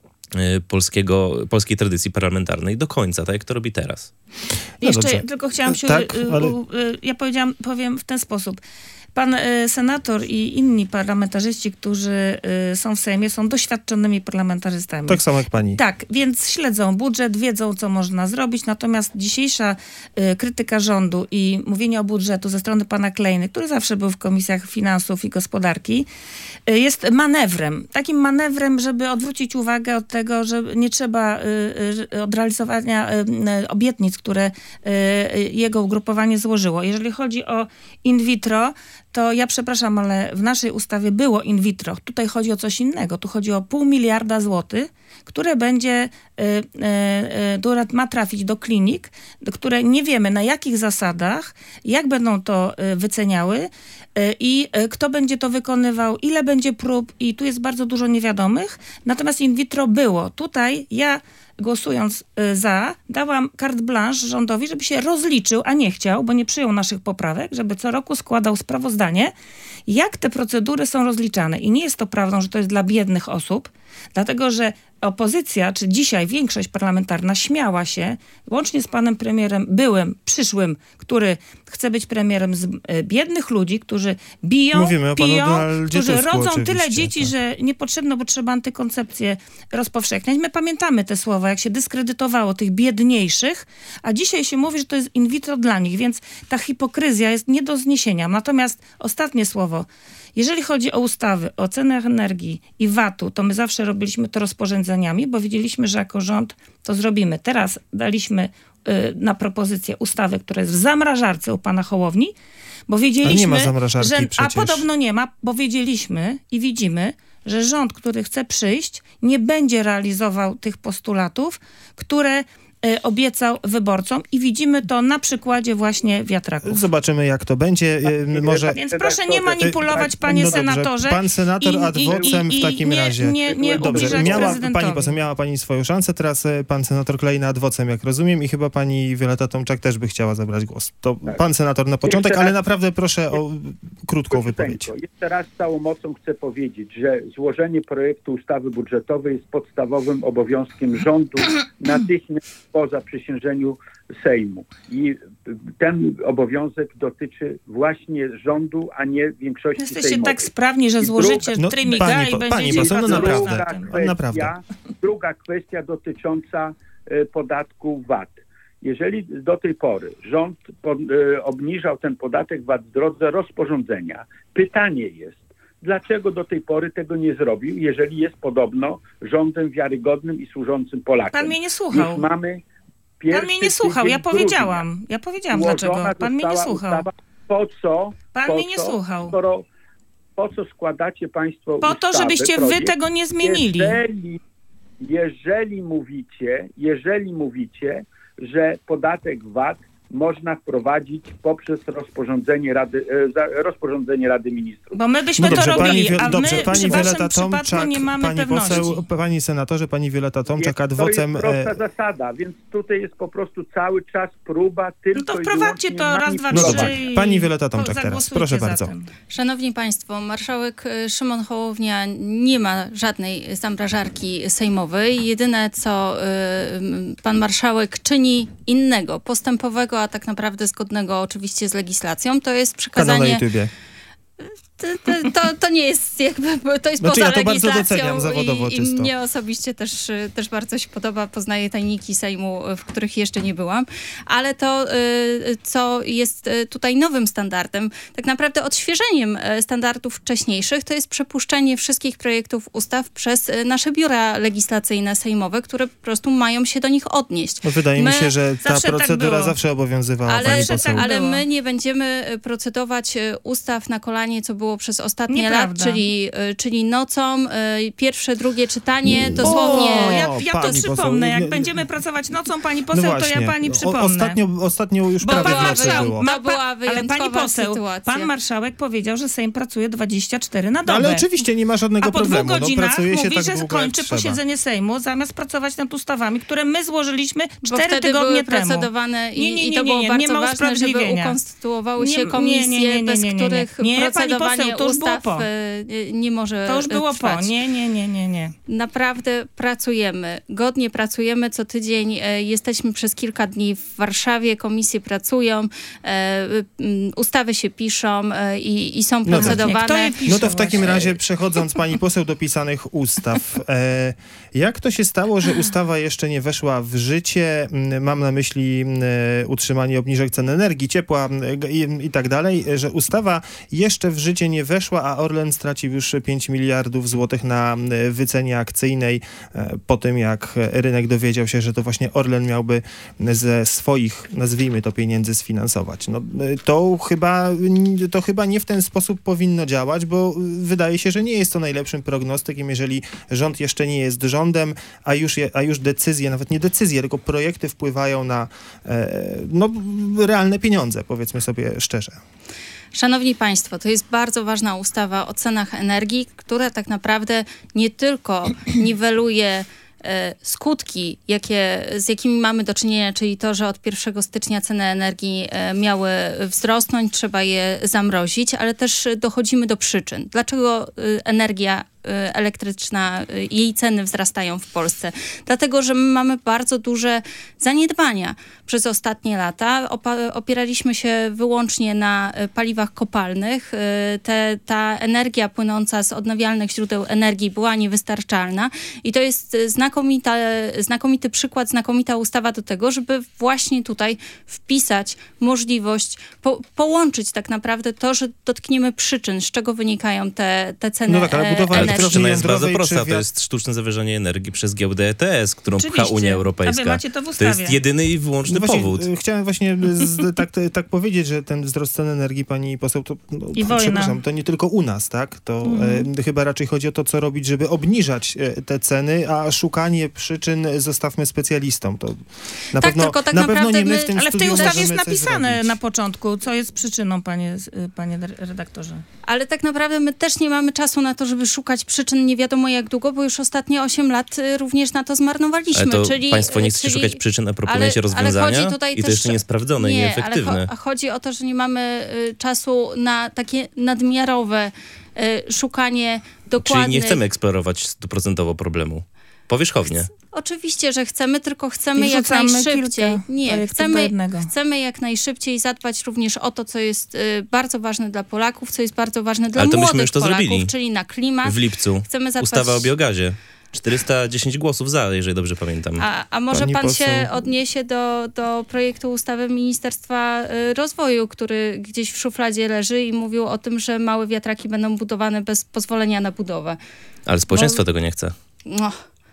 Speaker 4: y, polskiego, polskiej tradycji parlamentarnej do końca, tak jak to robi teraz.
Speaker 2: No
Speaker 3: Jeszcze
Speaker 2: dobrze.
Speaker 3: tylko chciałam się...
Speaker 2: Tak,
Speaker 3: y,
Speaker 2: ale...
Speaker 3: y, y, ja powiedziałam, powiem w ten sposób. Pan y, senator i inni parlamentarzyści, którzy y, są w Sejmie, są doświadczonymi parlamentarzystami.
Speaker 2: Tak samo jak pani.
Speaker 3: Tak, więc śledzą budżet, wiedzą, co można zrobić. Natomiast dzisiejsza y, krytyka rządu i mówienie o budżetu ze strony pana Klejny, który zawsze był w komisjach finansów i gospodarki, y, jest manewrem. Takim manewrem, żeby odwrócić uwagę od tego, że nie trzeba y, y, od realizowania y, y, obietnic, które y, jego ugrupowanie złożyło. Jeżeli chodzi o in vitro, to ja przepraszam, ale w naszej ustawie było in vitro. Tutaj chodzi o coś innego. Tu chodzi o pół miliarda złotych, które będzie, y, y, y, które ma trafić do klinik, które nie wiemy na jakich zasadach, jak będą to y, wyceniały y, i y, kto będzie to wykonywał, ile będzie prób i tu jest bardzo dużo niewiadomych. Natomiast in vitro było. Tutaj ja głosując y, za, dałam carte blanche rządowi, żeby się rozliczył, a nie chciał, bo nie przyjął naszych poprawek, żeby co roku składał sprawozdanie, jak te procedury są rozliczane. I nie jest to prawdą, że to jest dla biednych osób, dlatego że opozycja, czy dzisiaj większość parlamentarna śmiała się, łącznie z panem premierem byłym, przyszłym, który chce być premierem z e, biednych ludzi, którzy biją,
Speaker 2: Mówimy o panu
Speaker 3: piją,
Speaker 2: Donaldzie
Speaker 3: którzy
Speaker 2: Tusku,
Speaker 3: rodzą
Speaker 2: oczywiście,
Speaker 3: tyle dzieci,
Speaker 2: tak.
Speaker 3: że niepotrzebno, bo trzeba antykoncepcję rozpowszechniać. My pamiętamy te słowa, jak się dyskredytowało tych biedniejszych, a dzisiaj się mówi, że to jest in vitro dla nich, więc ta hipokryzja jest nie do zniesienia. Natomiast ostatnie słowo. Jeżeli chodzi o ustawy, o cenach energii i vatu, to my zawsze robiliśmy to rozporządzeniami, bo wiedzieliśmy, że jako rząd to zrobimy. Teraz daliśmy y, na propozycję ustawy, która jest w zamrażarce u pana Hołowni, bo wiedzieliśmy,
Speaker 2: nie ma zamrażarki
Speaker 3: że...
Speaker 2: przecież.
Speaker 3: A podobno nie ma, bo wiedzieliśmy i widzimy, że rząd, który chce przyjść, nie będzie realizował tych postulatów, które obiecał wyborcom i widzimy to na przykładzie właśnie wiatraków.
Speaker 2: Zobaczymy, jak to będzie. Może...
Speaker 3: Więc proszę nie manipulować, panie
Speaker 2: no dobrze.
Speaker 3: senatorze.
Speaker 2: Pan senator ad vocem w takim
Speaker 3: nie,
Speaker 2: razie.
Speaker 3: Nie, nie
Speaker 2: dobrze, miała,
Speaker 3: prezydentowi.
Speaker 2: pani poseł, miała pani swoją szansę, teraz pan senator Klejna ad vocem, jak rozumiem, i chyba pani Wioletta Tomczak też by chciała zabrać głos. To tak. Pan senator na początek, raz, ale naprawdę proszę o krótką wypowiedź.
Speaker 5: Jeszcze raz z całą mocą chcę powiedzieć, że złożenie projektu ustawy budżetowej jest podstawowym obowiązkiem rządu natychmiast po zaprzysiężeniu Sejmu. I ten obowiązek dotyczy właśnie rządu, a nie większości
Speaker 3: Jesteście
Speaker 5: sejmowej.
Speaker 3: tak sprawni, że złożycie
Speaker 2: no,
Speaker 3: trymiga
Speaker 2: pani,
Speaker 3: i
Speaker 2: po,
Speaker 3: będziecie...
Speaker 2: Pani poseł, no naprawdę,
Speaker 5: druga kwestia,
Speaker 2: naprawdę.
Speaker 5: Druga kwestia dotycząca y, podatku V A T. Jeżeli do tej pory rząd po, y, obniżał ten podatek V A T w drodze rozporządzenia, pytanie jest, dlaczego do tej pory tego nie zrobił, jeżeli jest podobno rządem wiarygodnym i służącym Polakom?
Speaker 3: Pan mnie nie słuchał.
Speaker 5: Już mamy
Speaker 3: Pan mnie nie słuchał, ja powiedziałam. Ja powiedziałam dlaczego. Pan mnie nie słuchał.
Speaker 5: Ustawa, po co?
Speaker 3: Pan
Speaker 5: po
Speaker 3: mnie nie
Speaker 5: co,
Speaker 3: słuchał.
Speaker 5: Skoro, po co składacie państwo
Speaker 3: Po to,
Speaker 5: ustawy,
Speaker 3: żebyście
Speaker 5: projekt,
Speaker 3: wy tego nie zmienili.
Speaker 5: Jeżeli, jeżeli mówicie, jeżeli mówicie, że podatek V A T można wprowadzić poprzez rozporządzenie Rady, e, rozporządzenie Rady Ministrów.
Speaker 3: Bo my byśmy
Speaker 2: No dobrze,
Speaker 3: to robili,
Speaker 2: pani,
Speaker 3: a
Speaker 2: dobrze,
Speaker 3: my
Speaker 2: pani
Speaker 3: przy
Speaker 2: Wioleta
Speaker 3: waszym przypadku
Speaker 2: Tomczak,
Speaker 3: nie mamy
Speaker 2: pani
Speaker 3: pewności.
Speaker 2: poseł, pani senatorze, pani Wioleta Tomczak,
Speaker 5: Jest,
Speaker 2: adwocem...
Speaker 5: to jest prosta
Speaker 2: e,
Speaker 5: zasada, więc tutaj jest po prostu cały czas próba tylko
Speaker 3: No to
Speaker 5: i
Speaker 3: wprowadźcie
Speaker 5: wyłącznie
Speaker 3: to raz, dwa,
Speaker 2: No
Speaker 3: trzy
Speaker 2: dobra,
Speaker 3: i
Speaker 2: pani Wioleta Tomczak
Speaker 3: po-
Speaker 2: teraz,
Speaker 3: zagłosujcie
Speaker 2: proszę
Speaker 3: za
Speaker 2: bardzo.
Speaker 3: tym.
Speaker 6: Szanowni Państwo, marszałek y, Szymon Hołownia nie ma żadnej zamrażarki sejmowej. Jedyne, co y, pan marszałek czyni innego, postępowego, a tak naprawdę zgodnego oczywiście z legislacją, to jest
Speaker 2: Kanał na
Speaker 6: przekazanie...
Speaker 2: YouTubie.
Speaker 6: To, to, to, to nie jest jakby, to jest
Speaker 2: Znaczy,
Speaker 6: poza
Speaker 2: ja to bardzo
Speaker 6: legislacją
Speaker 2: doceniam zawodowo
Speaker 6: i, i
Speaker 2: czysto.
Speaker 6: mnie osobiście też, też bardzo się podoba, poznaję tajniki Sejmu, w których jeszcze nie byłam, ale to, y, co jest tutaj nowym standardem, tak naprawdę odświeżeniem standardów wcześniejszych, to jest przepuszczenie wszystkich projektów ustaw przez nasze biura legislacyjne sejmowe, które po prostu mają się do nich odnieść.
Speaker 2: No, wydaje
Speaker 6: My
Speaker 2: mi się, że ta
Speaker 3: zawsze tak
Speaker 2: procedura
Speaker 3: było.
Speaker 2: zawsze obowiązywała,
Speaker 6: Ale,
Speaker 2: pani
Speaker 3: że
Speaker 2: poseł.
Speaker 3: tak
Speaker 6: ale
Speaker 3: było.
Speaker 6: my nie będziemy procedować e, ustaw na kolanie, co było przez ostatnie
Speaker 3: Nieprawda.
Speaker 6: lat, czyli, e, czyli nocą, e, pierwsze, drugie czytanie, dosłownie...
Speaker 3: O,
Speaker 2: O,
Speaker 3: ja, ja to
Speaker 2: pani
Speaker 3: przypomnę.
Speaker 2: poseł,
Speaker 3: Jak
Speaker 2: nie-
Speaker 3: będziemy pracować nocą, pani
Speaker 2: No
Speaker 3: poseł, to
Speaker 2: właśnie.
Speaker 3: ja pani
Speaker 2: O-
Speaker 3: przypomnę.
Speaker 2: Ostatnio, ostatnio już
Speaker 3: Bo
Speaker 2: prawie
Speaker 3: pan
Speaker 2: w nocy
Speaker 3: marszałek,
Speaker 2: było.
Speaker 6: To była
Speaker 3: ale pani
Speaker 6: wyjątkowa
Speaker 3: poseł,
Speaker 6: sytuacja.
Speaker 3: pan marszałek powiedział, że Sejm pracuje dwadzieścia cztery na dobę.
Speaker 2: Ale oczywiście nie ma żadnego
Speaker 3: A po
Speaker 2: problemu.
Speaker 3: dwóch godzinach
Speaker 2: no, pracuje się
Speaker 3: mówi,
Speaker 2: tak
Speaker 3: że
Speaker 2: długo, jak
Speaker 3: kończy
Speaker 2: trzeba.
Speaker 3: posiedzenie Sejmu, zamiast pracować nad ustawami, które my złożyliśmy
Speaker 6: Bo
Speaker 3: cztery
Speaker 6: wtedy
Speaker 3: tygodnie
Speaker 6: były
Speaker 3: temu.
Speaker 6: procedowane i,
Speaker 3: Nie, nie,
Speaker 6: i
Speaker 3: nie,
Speaker 6: to
Speaker 3: nie,
Speaker 6: było
Speaker 3: nie,
Speaker 6: bardzo
Speaker 3: nie ma
Speaker 6: ważne, żeby
Speaker 3: usprawiedliwienia.
Speaker 6: ukonstytuowały
Speaker 3: Nie,
Speaker 6: się
Speaker 3: nie,
Speaker 6: komisje,
Speaker 3: nie, nie, nie,
Speaker 6: bez
Speaker 3: nie, nie, nie.
Speaker 6: których
Speaker 3: Nie, pani
Speaker 6: procedowanie
Speaker 3: poseł, to już było
Speaker 6: ustaw
Speaker 3: po.
Speaker 6: e, nie może
Speaker 3: To już było
Speaker 6: trwać.
Speaker 3: po. Nie, nie, nie, nie, nie.
Speaker 6: Naprawdę pracujemy, godnie pracujemy co tydzień. E, jesteśmy przez kilka dni w Warszawie, komisje pracują, e, m, ustawy się piszą e, i, i są
Speaker 2: No tak.
Speaker 6: procedowane.
Speaker 3: Kto je pisze
Speaker 2: No to w takim
Speaker 3: właśnie?
Speaker 2: razie, przechodząc pani poseł do pisanych ustaw, e, jak to się stało, że ustawa jeszcze nie weszła w życie? M, Mam na myśli m, utrzymanie obniżek cen energii, ciepła m, i, i tak dalej, że ustawa jeszcze w życie nie weszła, a Orlen stracił już pięć miliardów złotych na m, wycenie akcyjnej e, po tym, jak rynek dowiedział się, że to właśnie Orlen miałby ze swoich, nazwijmy to, pieniędzy sfinansować. No, e, to chyba, to chyba nie w ten sposób powinno działać, bo wydaje się, że nie jest to najlepszym prognostykiem, jeżeli rząd jeszcze nie jest rządem, a już, je, a już decyzje, nawet nie decyzje, tylko projekty wpływają na e, no, realne pieniądze, powiedzmy sobie szczerze.
Speaker 6: Szanowni Państwo, to jest bardzo ważna ustawa o cenach energii, która tak naprawdę nie tylko niweluje e, skutki, jakie, z jakimi mamy do czynienia, czyli to, że od pierwszego stycznia ceny energii e, miały wzrosnąć, trzeba je zamrozić, ale też dochodzimy do przyczyn. Dlaczego e, energia e, elektryczna, e, jej ceny wzrastają w Polsce? Dlatego, że my mamy bardzo duże zaniedbania przez ostatnie lata. Opa- opieraliśmy się wyłącznie na e, paliwach kopalnych. E, te, ta energia płynąca z odnawialnych źródeł energii była niewystarczalna i to jest e, znakomita, znakomity przykład, znakomita ustawa do tego, żeby właśnie tutaj wpisać możliwość, po, połączyć tak naprawdę to, że dotkniemy przyczyn, z czego wynikają te, te ceny
Speaker 2: No tak, ale budowa
Speaker 6: e,
Speaker 4: Ale
Speaker 6: energii.
Speaker 4: przyczyna jest bardzo
Speaker 2: jądrowej
Speaker 4: prosta.
Speaker 2: czy
Speaker 4: To
Speaker 2: wiat-
Speaker 4: jest sztuczne zawyżenie energii przez giełdę E T S, którą pcha
Speaker 3: Oczywiście.
Speaker 4: Unia
Speaker 3: A
Speaker 4: Europejska.
Speaker 3: wy macie to w
Speaker 4: To
Speaker 3: ustawie.
Speaker 4: jest jedyny i wyłączny
Speaker 2: No właśnie,
Speaker 4: powód.
Speaker 2: e, Chciałem właśnie z, tak, tak powiedzieć, że ten wzrost cen energii, pani poseł, to, no,
Speaker 3: I wojna.
Speaker 2: przepraszam, to nie tylko u nas, tak? To
Speaker 3: Mhm.
Speaker 2: e, chyba raczej chodzi o to, co robić, żeby obniżać e, te ceny, a szukanie przyczyn zostawmy specjalistom. To na
Speaker 6: Tak,
Speaker 2: pewno,
Speaker 6: tylko tak
Speaker 2: na pewno
Speaker 6: naprawdę
Speaker 2: nie my
Speaker 6: my-
Speaker 2: w tym
Speaker 3: Ale w tej
Speaker 2: studiu
Speaker 3: ustawie jest
Speaker 2: możemy coś
Speaker 3: napisane
Speaker 2: zrobić.
Speaker 3: na początku, co jest przyczyną, panie, panie redaktorze.
Speaker 6: Ale tak naprawdę my też nie mamy czasu na to, żeby szukać przyczyn nie wiadomo jak długo, bo już ostatnie osiem lat y, również na to zmarnowaliśmy.
Speaker 4: Ale to
Speaker 6: czyli,
Speaker 4: państwo nie chcecie
Speaker 6: czyli,
Speaker 4: szukać przyczyn, a proponujecie
Speaker 6: ale
Speaker 4: rozwiązania
Speaker 6: chodzi tutaj
Speaker 4: i to
Speaker 6: też-
Speaker 4: jeszcze niesprawdzone i
Speaker 6: nie,
Speaker 4: nieefektywne.
Speaker 6: ale cho- chodzi o to, że nie mamy y, czasu na takie nadmiarowe y, szukanie dokładnych...
Speaker 4: Czyli nie chcemy eksplorować stuprocentowo problemu. Powierzchownie.
Speaker 6: Oczywiście, że chcemy, tylko chcemy
Speaker 3: I
Speaker 6: jak
Speaker 3: wrzucamy
Speaker 6: najszybciej.
Speaker 3: kilka
Speaker 6: Nie,
Speaker 3: projektów do
Speaker 6: chcemy,
Speaker 3: jednego.
Speaker 6: chcemy jak najszybciej zadbać również o to, co jest y, bardzo ważne dla Polaków, co jest bardzo ważne dla
Speaker 4: Ale to myśmy
Speaker 6: młodych
Speaker 4: już to
Speaker 6: Polaków,
Speaker 4: zrobili.
Speaker 6: czyli na klimat.
Speaker 4: W lipcu
Speaker 6: Chcemy zadbać...
Speaker 4: ustawa o biogazie. czterysta dziesięć głosów za, jeżeli dobrze pamiętam.
Speaker 6: A, a może
Speaker 2: Pani
Speaker 6: pan
Speaker 2: poseł-
Speaker 6: się odniesie do, do projektu ustawy Ministerstwa y, Rozwoju, który gdzieś w szufladzie leży i mówił o tym, że małe wiatraki będą budowane bez pozwolenia na budowę.
Speaker 4: Ale społeczeństwo
Speaker 6: bo-
Speaker 4: tego nie chce.
Speaker 6: No,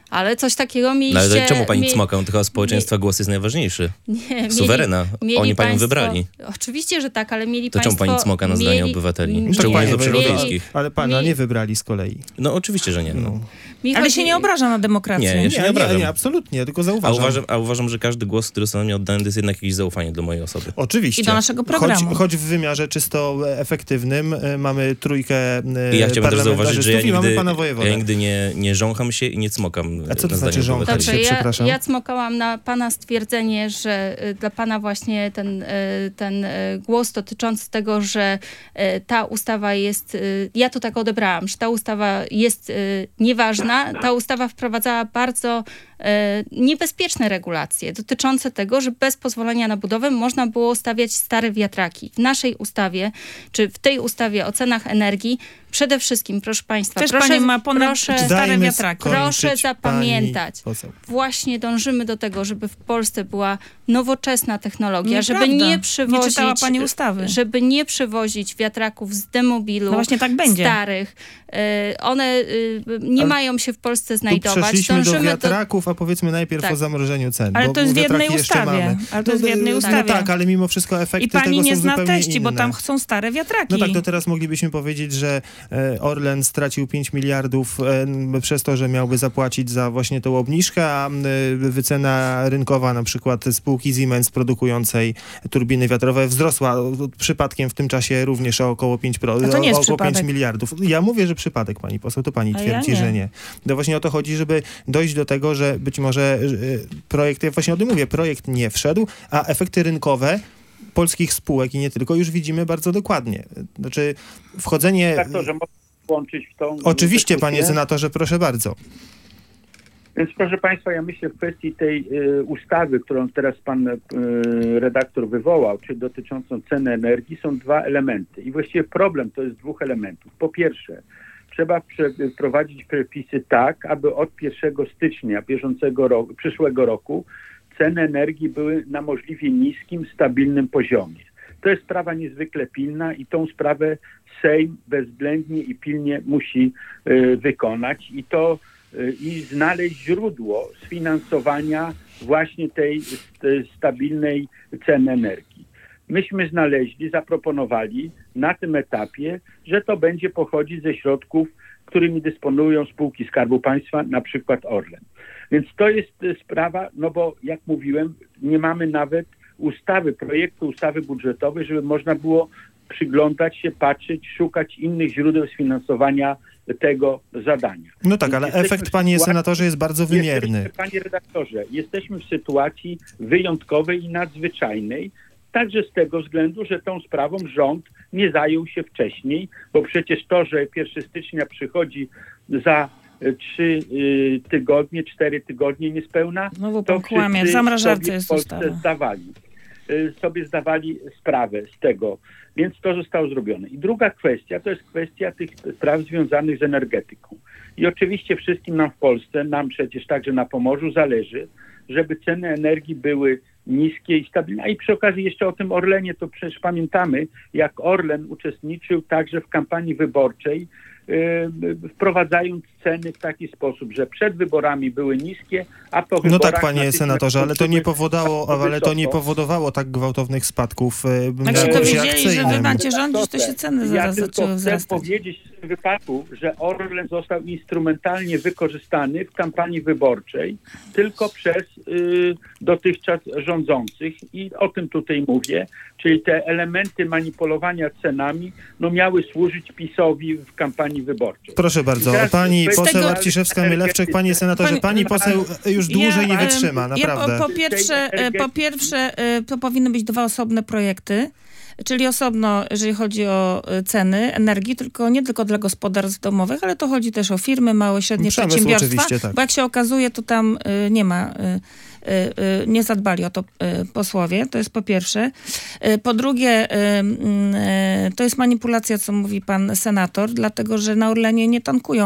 Speaker 6: Ale coś takiego mieliście...
Speaker 4: No ale czemu pani
Speaker 6: mie-
Speaker 4: cmoka? Tylko społeczeństwa głos jest najważniejszy.
Speaker 6: Nie,
Speaker 4: Suwerena.
Speaker 6: mieli,
Speaker 4: Oni
Speaker 6: mieli
Speaker 4: panią
Speaker 6: państwo,
Speaker 4: wybrali.
Speaker 6: Oczywiście, że tak, ale mieli
Speaker 4: To
Speaker 6: państwo...
Speaker 4: czemu pani cmoka na zdanie
Speaker 6: mieli,
Speaker 4: obywateli?
Speaker 6: mieli,
Speaker 4: Szczególnie z
Speaker 2: Panie
Speaker 4: obszarów
Speaker 2: wojewodo,
Speaker 4: wiejskich.
Speaker 2: Ale pana
Speaker 6: Mieli-
Speaker 2: nie wybrali z kolei.
Speaker 4: No oczywiście, że nie. No.
Speaker 2: No.
Speaker 6: mi
Speaker 3: Ale
Speaker 6: chodzi-
Speaker 3: się nie obraża na demokrację.
Speaker 4: Nie, ja się
Speaker 2: Nie,
Speaker 4: nie obrażam.
Speaker 2: nie, nie, absolutnie, tylko
Speaker 4: A
Speaker 2: zauważam.
Speaker 4: uważam, a uważam, że każdy głos, który został mi oddany, to jest jednak jakieś zaufanie do mojej osoby.
Speaker 2: Oczywiście.
Speaker 3: I do naszego programu.
Speaker 2: Choć, choć w wymiarze czysto efektywnym y, mamy trójkę y,
Speaker 4: I ja chciałbym też zauważyć, że ja
Speaker 2: i mamy
Speaker 4: nigdy,
Speaker 2: pana wojewodę.
Speaker 4: ja nigdy nie, nie rzącham się i nie cmokam.
Speaker 2: A co to
Speaker 4: na
Speaker 2: znaczy
Speaker 4: zdanie
Speaker 2: rząkać?
Speaker 4: obywateli.
Speaker 6: Dobrze, ja,
Speaker 2: przepraszam.
Speaker 6: ja cmokałam na pana stwierdzenie, że y, dla pana właśnie ten, y, ten y, głos dotyczący tego, że y, ta ustawa jest, y, ja to tak odebrałam, że ta ustawa jest y, nieważna. Ta ustawa wprowadzała bardzo y, niebezpieczne regulacje dotyczące tego, że bez pozwolenia na budowę można było stawiać stare wiatraki. W naszej ustawie, czy w tej ustawie o cenach energii przede wszystkim, proszę państwa,
Speaker 3: Też
Speaker 6: proszę,
Speaker 3: pani ma ponad
Speaker 6: proszę,
Speaker 3: stare
Speaker 2: Dajmy
Speaker 3: wiatraki.
Speaker 2: skończyć,
Speaker 6: Proszę zapamiętać.
Speaker 2: pani poseł.
Speaker 6: Właśnie dążymy do tego, żeby w Polsce była nowoczesna technologia, żeby
Speaker 3: Nieprawda.
Speaker 6: nie
Speaker 3: Nie
Speaker 6: przywozić,
Speaker 3: czytała pani ustawy.
Speaker 6: żeby nie przywozić wiatraków z demobilu,
Speaker 3: No właśnie tak będzie.
Speaker 6: starych. Y, One y, nie
Speaker 2: Ale
Speaker 6: mają się w Polsce
Speaker 2: Tu
Speaker 6: znajdować.
Speaker 2: przeszliśmy do
Speaker 6: Dążymy
Speaker 2: wiatraków, a powiedzmy najpierw
Speaker 6: Tak.
Speaker 2: o zamrożeniu cen.
Speaker 3: Ale
Speaker 2: bo
Speaker 3: to jest w
Speaker 2: wiatraki
Speaker 3: jednej
Speaker 2: jeszcze
Speaker 3: ustawie.
Speaker 2: mamy.
Speaker 3: Ale to jest w jednej
Speaker 2: no,
Speaker 3: ustawie.
Speaker 2: No tak, ale mimo wszystko efekty
Speaker 3: I pani
Speaker 2: tego
Speaker 3: nie
Speaker 2: są
Speaker 3: zna
Speaker 2: zupełnie
Speaker 3: treści,
Speaker 2: inne.
Speaker 3: bo tam są stare wiatraki.
Speaker 2: No tak, to teraz moglibyśmy powiedzieć, że e, Orlen stracił pięć miliardów e, przez to, że miałby zapłacić za właśnie tą obniżkę, a e, wycena rynkowa na przykład spółki Siemens produkującej turbiny wiatrowe wzrosła e, przypadkiem w tym czasie również o około pięć procent,
Speaker 3: A to nie jest
Speaker 2: o około
Speaker 3: przypadek.
Speaker 2: pięć miliardów. Ja mówię, że przypadek, pani poseł, to pani
Speaker 3: A ja
Speaker 2: twierdzi,
Speaker 3: nie.
Speaker 2: że nie. No właśnie o to chodzi, żeby dojść do tego, że być może e, projekt, ja właśnie o tym mówię, projekt nie wszedł, a efekty rynkowe polskich spółek i nie tylko już widzimy bardzo dokładnie. Znaczy wchodzenie...
Speaker 5: Tak to, że można włączyć w tą...
Speaker 2: Oczywiście, panie
Speaker 5: dyskusję.
Speaker 2: senatorze, proszę bardzo.
Speaker 5: Więc proszę państwa, ja myślę w kwestii tej y, ustawy, którą teraz pan y, redaktor wywołał, czyli dotyczącą ceny energii, są dwa elementy. I właściwie problem to jest dwóch elementów. Po pierwsze, trzeba wprowadzić przepisy tak, aby od pierwszego stycznia bieżącego roku, przyszłego roku ceny energii były na możliwie niskim, stabilnym poziomie. To jest sprawa niezwykle pilna i tą sprawę Sejm bezwzględnie i pilnie musi y, wykonać i to y, i znaleźć źródło sfinansowania właśnie tej st- stabilnej ceny energii. Myśmy znaleźli, zaproponowali na tym etapie, że to będzie pochodzić ze środków, którymi dysponują spółki Skarbu Państwa, na przykład Orlen. Więc to jest y, sprawa, no bo jak mówiłem, nie mamy nawet ustawy, projektu ustawy budżetowej, żeby można było przyglądać się, patrzeć, szukać innych źródeł sfinansowania tego zadania.
Speaker 2: No tak,
Speaker 5: Więc
Speaker 2: ale
Speaker 5: jesteśmy
Speaker 2: efekt,
Speaker 5: w
Speaker 2: panie
Speaker 5: sytuacji-
Speaker 2: senatorze, jest bardzo wymierny.
Speaker 5: Jesteśmy, panie redaktorze, jesteśmy w sytuacji wyjątkowej i nadzwyczajnej, także z tego względu, że tą sprawą rząd nie zajął się wcześniej, bo przecież to, że pierwszego stycznia przychodzi za y, trzy y, tygodnie, cztery tygodnie niespełna,
Speaker 3: Znowu
Speaker 5: to
Speaker 3: pan kłamie. W
Speaker 5: wszyscy
Speaker 3: zamrażarce
Speaker 5: sobie
Speaker 3: jest
Speaker 5: w Polsce
Speaker 3: ustawa.
Speaker 5: zdawali, y, sobie zdawali sprawę z tego, więc to zostało zrobione. I druga kwestia to jest kwestia tych spraw związanych z energetyką. I oczywiście wszystkim nam w Polsce, nam przecież także na Pomorzu zależy, żeby ceny energii były niskie i stabilne. A i przy okazji jeszcze o tym Orlenie, to przecież pamiętamy, jak Orlen uczestniczył także w kampanii wyborczej, yy, wprowadzając ceny w taki sposób, że przed wyborami były niskie, a po
Speaker 2: No
Speaker 5: wyborach...
Speaker 2: tak, panie
Speaker 5: natychmiast
Speaker 2: senatorze, ale to nie
Speaker 5: skoczyły
Speaker 2: powodowało,
Speaker 5: bardzo
Speaker 2: ale to nie
Speaker 5: wysoko.
Speaker 2: powodowało tak gwałtownych spadków e,
Speaker 3: Jak
Speaker 2: na
Speaker 3: się
Speaker 2: kursie
Speaker 3: dowiedzieli, że
Speaker 2: akcyjnym.
Speaker 3: wy macie rządzić, to się ceny
Speaker 5: Ja
Speaker 3: zaraz
Speaker 5: tylko
Speaker 3: zaczęły
Speaker 5: chcę
Speaker 3: wzrastać.
Speaker 5: powiedzieć w tym wypadku, że Orlen został instrumentalnie wykorzystany w kampanii wyborczej tylko przez y, dotychczas rządzących i o tym tutaj mówię, czyli te elementy manipulowania cenami no, miały służyć PiS-owi w kampanii wyborczej.
Speaker 2: Proszę bardzo,
Speaker 5: Teraz
Speaker 2: pani
Speaker 5: kwestia
Speaker 2: poseł
Speaker 3: tego-
Speaker 2: Arciszewska-Mielewczyk, panie senatorze,
Speaker 3: Pani-
Speaker 2: pani poseł już dłużej nie
Speaker 3: Ja, em,
Speaker 2: wytrzyma, naprawdę.
Speaker 3: Ja po, po pierwsze, e, po pierwsze e, to powinny być dwa osobne projekty, czyli osobno, jeżeli chodzi o e, ceny energii, tylko nie tylko dla gospodarstw domowych, ale to chodzi też o firmy, małe, średnie
Speaker 2: Przemysł
Speaker 3: przedsiębiorstwa,
Speaker 2: oczywiście, tak.
Speaker 3: bo jak się okazuje, to tam e, nie ma, e, e, e, nie zadbali o to e, posłowie, to jest po pierwsze. E, po drugie, e, mm, e, to jest manipulacja, co mówi pan senator, dlatego, że na Orlenie nie tankują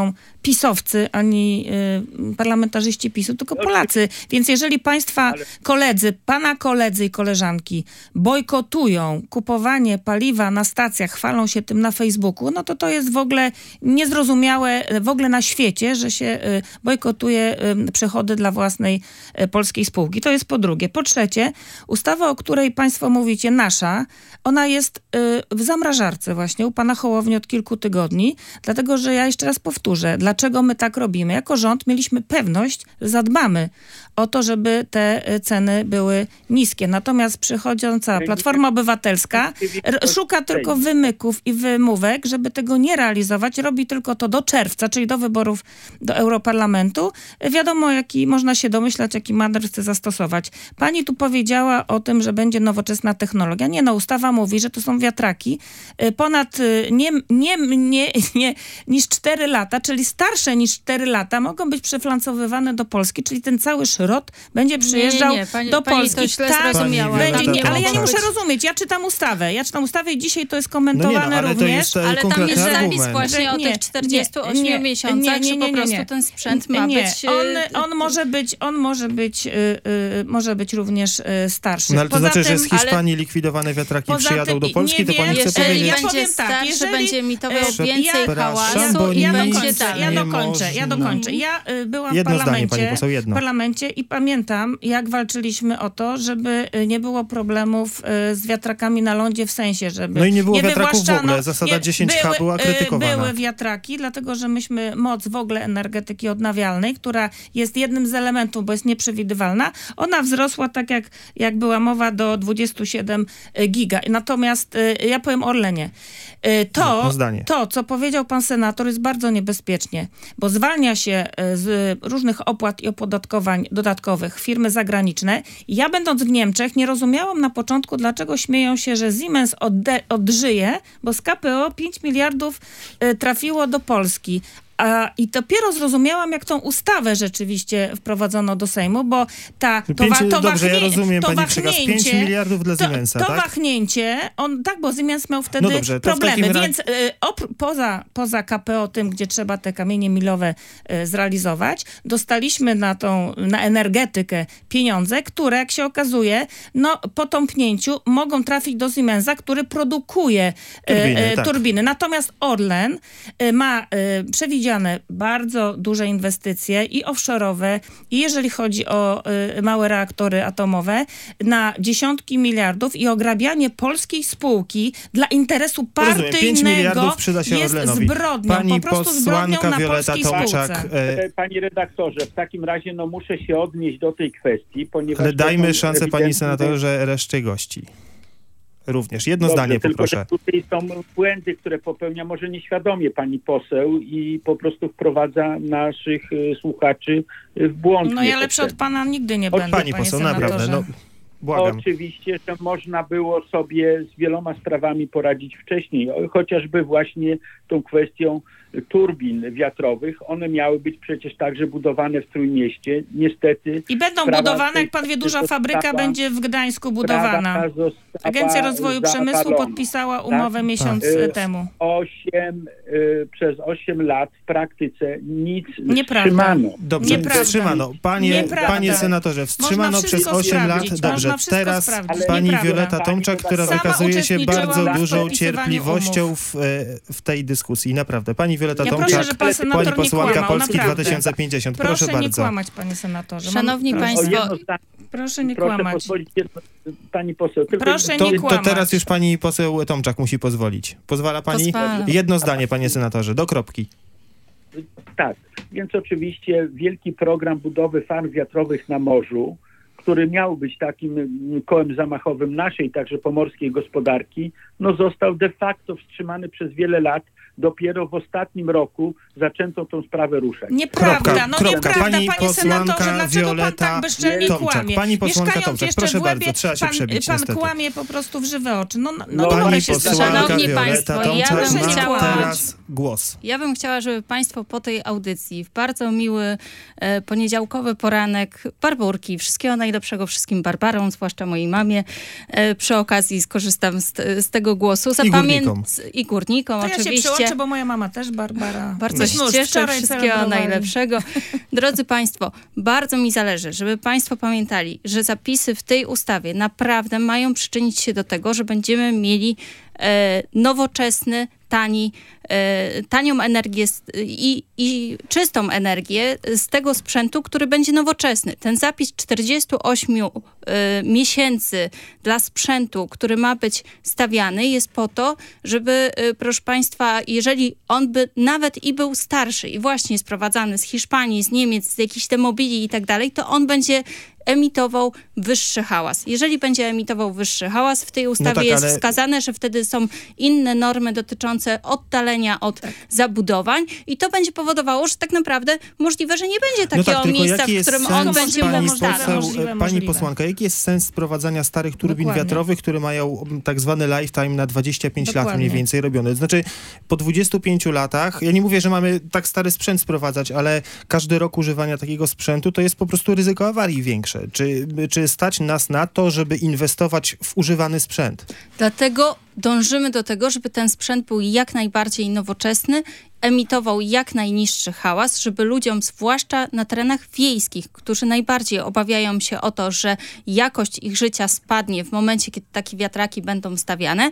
Speaker 3: pisowcy, ani y, parlamentarzyści PiSu, tylko Polacy. Więc jeżeli państwa koledzy, pana koledzy i koleżanki bojkotują kupowanie paliwa na stacjach, chwalą się tym na Facebooku, no to to jest w ogóle niezrozumiałe w ogóle na świecie, że się y, bojkotuje y, przychody dla własnej y, polskiej spółki. To jest po drugie. Po trzecie, ustawa, o której państwo mówicie, nasza, ona jest y, w zamrażarce właśnie u pana Hołowni od kilku tygodni, dlatego, że ja jeszcze raz powtórzę, dlaczego my tak robimy. Jako rząd mieliśmy pewność, że zadbamy o to, żeby te ceny były niskie. Natomiast przychodząca Platforma Obywatelska r- szuka tylko wymyków i wymówek, żeby tego nie realizować. Robi tylko to do czerwca, czyli do wyborów do Europarlamentu. Wiadomo, jaki można się domyślać, jaki manewr chce zastosować. Pani tu powiedziała o tym, że będzie nowoczesna technologia. Nie, no ustawa mówi, że to są wiatraki ponad nie, nie, nie, nie niż cztery lata, czyli starsze niż cztery lata, mogą być przeflancowywane do Polski, czyli ten cały szrot będzie przyjeżdżał
Speaker 6: nie, nie, nie. Pani,
Speaker 3: do
Speaker 6: pani
Speaker 3: Polski.
Speaker 6: to źle
Speaker 3: tak,
Speaker 6: zrozumiała.
Speaker 3: będzie, nie, ale ja nie
Speaker 2: Tomczak.
Speaker 3: muszę rozumieć. Ja czytam ustawę. Ja czytam ustawę i dzisiaj to jest
Speaker 2: No
Speaker 3: komentowane
Speaker 2: nie, no, ale to
Speaker 3: również.
Speaker 2: jest e,
Speaker 6: Ale tam jest
Speaker 2: konkretny
Speaker 6: zapis
Speaker 2: argument.
Speaker 6: właśnie o
Speaker 3: Nie,
Speaker 6: tych czterdziestu ośmiu
Speaker 3: nie,
Speaker 6: miesiącach,
Speaker 3: nie, nie,
Speaker 6: że
Speaker 3: nie,
Speaker 6: po prostu
Speaker 3: nie.
Speaker 6: ten sprzęt ma
Speaker 3: nie,
Speaker 6: być...
Speaker 3: On, on może być, on może być, yy, yy, może być również yy, starszy.
Speaker 2: No ale to
Speaker 3: Poza
Speaker 2: znaczy,
Speaker 3: tym,
Speaker 2: że z Hiszpanii likwidowane wiatraki
Speaker 3: Poza
Speaker 2: przyjadą
Speaker 3: tym
Speaker 2: do Polski,
Speaker 3: nie
Speaker 2: to pani
Speaker 3: wiem,
Speaker 2: chce
Speaker 3: jeżeli
Speaker 2: powiedzieć...
Speaker 3: ja
Speaker 6: będzie
Speaker 3: powiem tak,
Speaker 6: starszy,
Speaker 3: jeżeli-
Speaker 6: będzie emitował
Speaker 3: e,
Speaker 6: więcej
Speaker 3: ja-
Speaker 6: hałasu
Speaker 3: ja,
Speaker 2: bo
Speaker 3: do, ja
Speaker 2: nie-
Speaker 3: dokończę,
Speaker 6: tak.
Speaker 3: ja
Speaker 2: nie
Speaker 3: dokończę, ja
Speaker 2: można.
Speaker 3: dokończę. Ja y, byłam
Speaker 2: Jedno
Speaker 3: w
Speaker 2: zdanie,
Speaker 3: parlamencie,
Speaker 2: pani poseł, jedno.
Speaker 3: w parlamencie i pamiętam, jak walczyliśmy o to, żeby y, nie było problemów y, z wiatrakami na lądzie, w sensie, żeby
Speaker 2: No i nie było wiatraków w
Speaker 3: wywłaszczano-
Speaker 2: ogóle. Zasada dziesięć H
Speaker 3: były,
Speaker 2: była
Speaker 3: y,
Speaker 2: krytykowana.
Speaker 3: Były wiatraki, dlatego, że myśmy moc w ogóle energetyki odnawialnej, która jest jednym z elementów, bo jest nieprzewidywalna, ona wzrosła tak, jak, jak była mowa, do dwudziestu siedmiu giga. Natomiast y, ja powiem o Orlenie. Y, To,
Speaker 2: Jedno zdanie.
Speaker 3: to, co powiedział pan senator, jest bardzo niebezpiecznie, bo zwalnia się y, z różnych opłat i opodatkowań dodatkowych firmy zagraniczne. Ja będąc w Niemczech nie rozumiałam na początku, dlaczego śmieją się, że Siemens odde- odżyje, bo z K P O pięć miliardów y, trafiło do Polski. A, I dopiero zrozumiałam, jak tą ustawę rzeczywiście wprowadzono do Sejmu, bo ta, to,
Speaker 2: Pięć,
Speaker 3: wa, to,
Speaker 2: dobrze,
Speaker 3: wachnie,
Speaker 2: ja rozumiem
Speaker 3: to
Speaker 2: pani przekaz. pięć miliardów dla
Speaker 3: to,
Speaker 2: Siemensa,
Speaker 3: to
Speaker 2: tak?
Speaker 3: wachnięcie, on, tak, bo Siemens miał wtedy
Speaker 2: No dobrze, to w
Speaker 3: problemy,
Speaker 2: takim ra-
Speaker 3: więc y, opr- poza, poza K P O tym, gdzie trzeba te kamienie milowe y, zrealizować, dostaliśmy na tą, na energetykę pieniądze, które, jak się okazuje, no po tąpnięciu mogą trafić do Siemensa, który produkuje y,
Speaker 2: Turbiny,
Speaker 3: y,
Speaker 2: tak.
Speaker 3: turbiny. Natomiast Orlen y, ma y, przewidziane bardzo duże inwestycje i offshore'owe, i jeżeli chodzi o y, małe reaktory atomowe, na dziesiątki miliardów i ograbianie polskiej spółki dla interesu
Speaker 2: Rozumiem,
Speaker 3: partyjnego
Speaker 2: pięć miliardów przyda się
Speaker 3: jest
Speaker 2: Orlenowi.
Speaker 3: zbrodnią,
Speaker 2: Pani
Speaker 3: po prostu zbrodnią
Speaker 2: posłanka
Speaker 3: na
Speaker 2: Wioleta
Speaker 3: polskiej
Speaker 2: Tomczak,
Speaker 3: spółce.
Speaker 2: e,
Speaker 5: Panie redaktorze, w takim razie no muszę się odnieść do tej kwestii, ponieważ...
Speaker 2: ale
Speaker 5: to
Speaker 2: dajmy
Speaker 5: są
Speaker 2: szansę pani
Speaker 5: ewidentne-
Speaker 2: senatorze reszcie gości. Również. Jedno
Speaker 5: Dobrze,
Speaker 2: zdanie
Speaker 5: tylko,
Speaker 2: poproszę.
Speaker 5: że tutaj są błędy, które popełnia może nieświadomie pani poseł i po prostu wprowadza naszych y, słuchaczy y, w błąd.
Speaker 3: No ja lepsze od
Speaker 5: niepotrzebny.
Speaker 3: pana nigdy nie
Speaker 5: Od
Speaker 3: będę,
Speaker 2: Pani
Speaker 3: panie
Speaker 2: poseł,
Speaker 3: senatorze.
Speaker 2: naprawdę, no błagam.
Speaker 5: Oczywiście, że można było sobie z wieloma sprawami poradzić wcześniej, o- chociażby właśnie tą kwestią turbin wiatrowych. One miały być przecież także budowane w Trójmieście. Niestety...
Speaker 3: I będą
Speaker 5: sprawa
Speaker 3: budowane,
Speaker 5: tej
Speaker 3: jak pan wie, duża
Speaker 5: została-
Speaker 3: fabryka będzie w Gdańsku
Speaker 5: sprawa
Speaker 3: budowana.
Speaker 5: została
Speaker 3: Agencja Rozwoju Przemysłu
Speaker 5: zawalona.
Speaker 3: podpisała umowę
Speaker 5: Tak?
Speaker 3: miesiąc
Speaker 5: Tak.
Speaker 3: y, temu.
Speaker 5: Osiem, y, przez osiem lat w praktyce nic
Speaker 3: Nieprawda.
Speaker 5: wstrzymano.
Speaker 2: Dobrze,
Speaker 3: Nieprawda.
Speaker 2: wstrzymano. Panie,
Speaker 3: Nieprawda.
Speaker 2: panie senatorze, wstrzymano
Speaker 3: Można
Speaker 2: przez
Speaker 3: wszystko
Speaker 2: osiem lat.
Speaker 3: sprawdzić.
Speaker 2: Dobrze,
Speaker 3: Można wszystko
Speaker 2: teraz
Speaker 3: sprawdzić.
Speaker 2: pani
Speaker 3: Nieprawda.
Speaker 2: Wioleta Tomczak, która
Speaker 5: Sama
Speaker 2: wykazuje się
Speaker 3: uczestniczyłam
Speaker 2: bardzo
Speaker 3: w
Speaker 2: dużą
Speaker 3: podpisywaniu
Speaker 2: cierpliwością w, e, w tej dyskusji. Naprawdę. Pani Wioleta
Speaker 3: Ja
Speaker 2: Tomczak,
Speaker 3: proszę, że pan senator
Speaker 2: pani
Speaker 3: nie
Speaker 2: posłanka
Speaker 3: kłamał,
Speaker 2: Polski
Speaker 3: naprawdę.
Speaker 2: dwa tysiące pięćdziesiąt.
Speaker 3: Proszę,
Speaker 2: Proszę
Speaker 3: nie
Speaker 2: bardzo.
Speaker 3: kłamać, panie senatorze.
Speaker 6: Szanowni
Speaker 3: Mam,
Speaker 5: O
Speaker 6: państwo,
Speaker 5: jedno zdanie,
Speaker 3: Proszę nie
Speaker 5: proszę
Speaker 3: kłamać.
Speaker 5: pozwolić jedno, pani poseł. Tylko
Speaker 3: Proszę
Speaker 2: To,
Speaker 3: nie
Speaker 2: to
Speaker 3: kłamać.
Speaker 2: teraz już pani poseł Tomczak musi pozwolić. Pozwala pani?
Speaker 6: Pozwalam.
Speaker 2: Jedno zdanie, panie senatorze, do kropki.
Speaker 5: Tak, więc oczywiście wielki program budowy farm wiatrowych na morzu, który miał być takim mm, kołem zamachowym naszej, także pomorskiej gospodarki, no został de facto wstrzymany przez wiele lat. Dopiero w ostatnim roku zaczęto tą sprawę ruszać.
Speaker 3: Nieprawda,
Speaker 2: Kropka,
Speaker 3: no
Speaker 2: kropka.
Speaker 3: nieprawda,
Speaker 2: Pani
Speaker 3: panie senatorze,
Speaker 2: posłanka
Speaker 3: dlaczego pan
Speaker 2: Wioleta
Speaker 3: tak bezczelnie
Speaker 2: Tomczak.
Speaker 3: kłamie?
Speaker 2: Pani posłanka
Speaker 3: Mieszkając
Speaker 2: Tomczak,
Speaker 3: jeszcze
Speaker 2: proszę
Speaker 3: w Łebie,
Speaker 2: bardzo, trzeba się
Speaker 3: pan,
Speaker 2: przebić,
Speaker 3: pan
Speaker 2: niestety.
Speaker 3: kłamie po prostu w żywe oczy. No, no,
Speaker 5: No,
Speaker 3: nie
Speaker 5: pani
Speaker 3: mogę się
Speaker 2: posłanka
Speaker 3: zgadzać.
Speaker 6: Szanowni
Speaker 2: Wioleta
Speaker 6: państwo, ja
Speaker 2: Tomczak
Speaker 6: bym
Speaker 2: ma
Speaker 6: chciała-
Speaker 2: teraz głos.
Speaker 6: Ja bym chciała, żeby państwo po tej audycji w bardzo miły e, poniedziałkowy poranek Barburki, wszystkiego najlepszego wszystkim Barbarom, zwłaszcza mojej mamie. E, przy okazji skorzystam z, z tego głosu.
Speaker 2: górnikom.
Speaker 6: I górnikom
Speaker 3: To ja się
Speaker 6: oczywiście.
Speaker 3: znaczy, bo moja mama też, Barbara.
Speaker 6: Bardzo się cieszę, wszystkiego najlepszego. Drodzy Państwo, bardzo mi zależy, żeby Państwo pamiętali, że zapisy w tej ustawie naprawdę mają przyczynić się do tego, że będziemy mieli e, nowoczesny, tani, e, tanią energię i, i czystą energię z tego sprzętu, który będzie nowoczesny. Ten zapis czterdzieści osiem e, miesięcy dla sprzętu, który ma być stawiany, jest po to, żeby, e, proszę Państwa, jeżeli on by nawet i był starszy i właśnie sprowadzany z Hiszpanii, z Niemiec, z jakichś demobili i tak dalej, to on będzie emitował wyższy hałas. Jeżeli będzie emitował wyższy hałas, w tej ustawie no tak, jest ale... wskazane, że wtedy są inne normy dotyczące oddalenia od tak. zabudowań i to będzie powodowało, że tak naprawdę możliwe, że nie będzie takiego
Speaker 2: no tak,
Speaker 6: miejsca, w którym on będzie
Speaker 2: pani
Speaker 6: mógł
Speaker 2: poseł, możliwe, Pani posłanka, jaki jest sens sprowadzania starych turbin Dokładnie. wiatrowych, które mają tak zwany lifetime na dwadzieścia pięć Dokładnie. lat mniej więcej robione? Znaczy po dwudziestu pięciu latach, ja nie mówię, że mamy tak stary sprzęt sprowadzać, ale każdy rok używania takiego sprzętu to jest po prostu ryzyko awarii większe. Czy, czy stać nas na to, żeby inwestować w używany sprzęt?
Speaker 6: Dlatego dążymy do tego, żeby ten sprzęt był jak najbardziej nowoczesny, emitował jak najniższy hałas, żeby ludziom, zwłaszcza na terenach wiejskich, którzy najbardziej obawiają się o to, że jakość ich życia spadnie w momencie, kiedy takie wiatraki będą stawiane,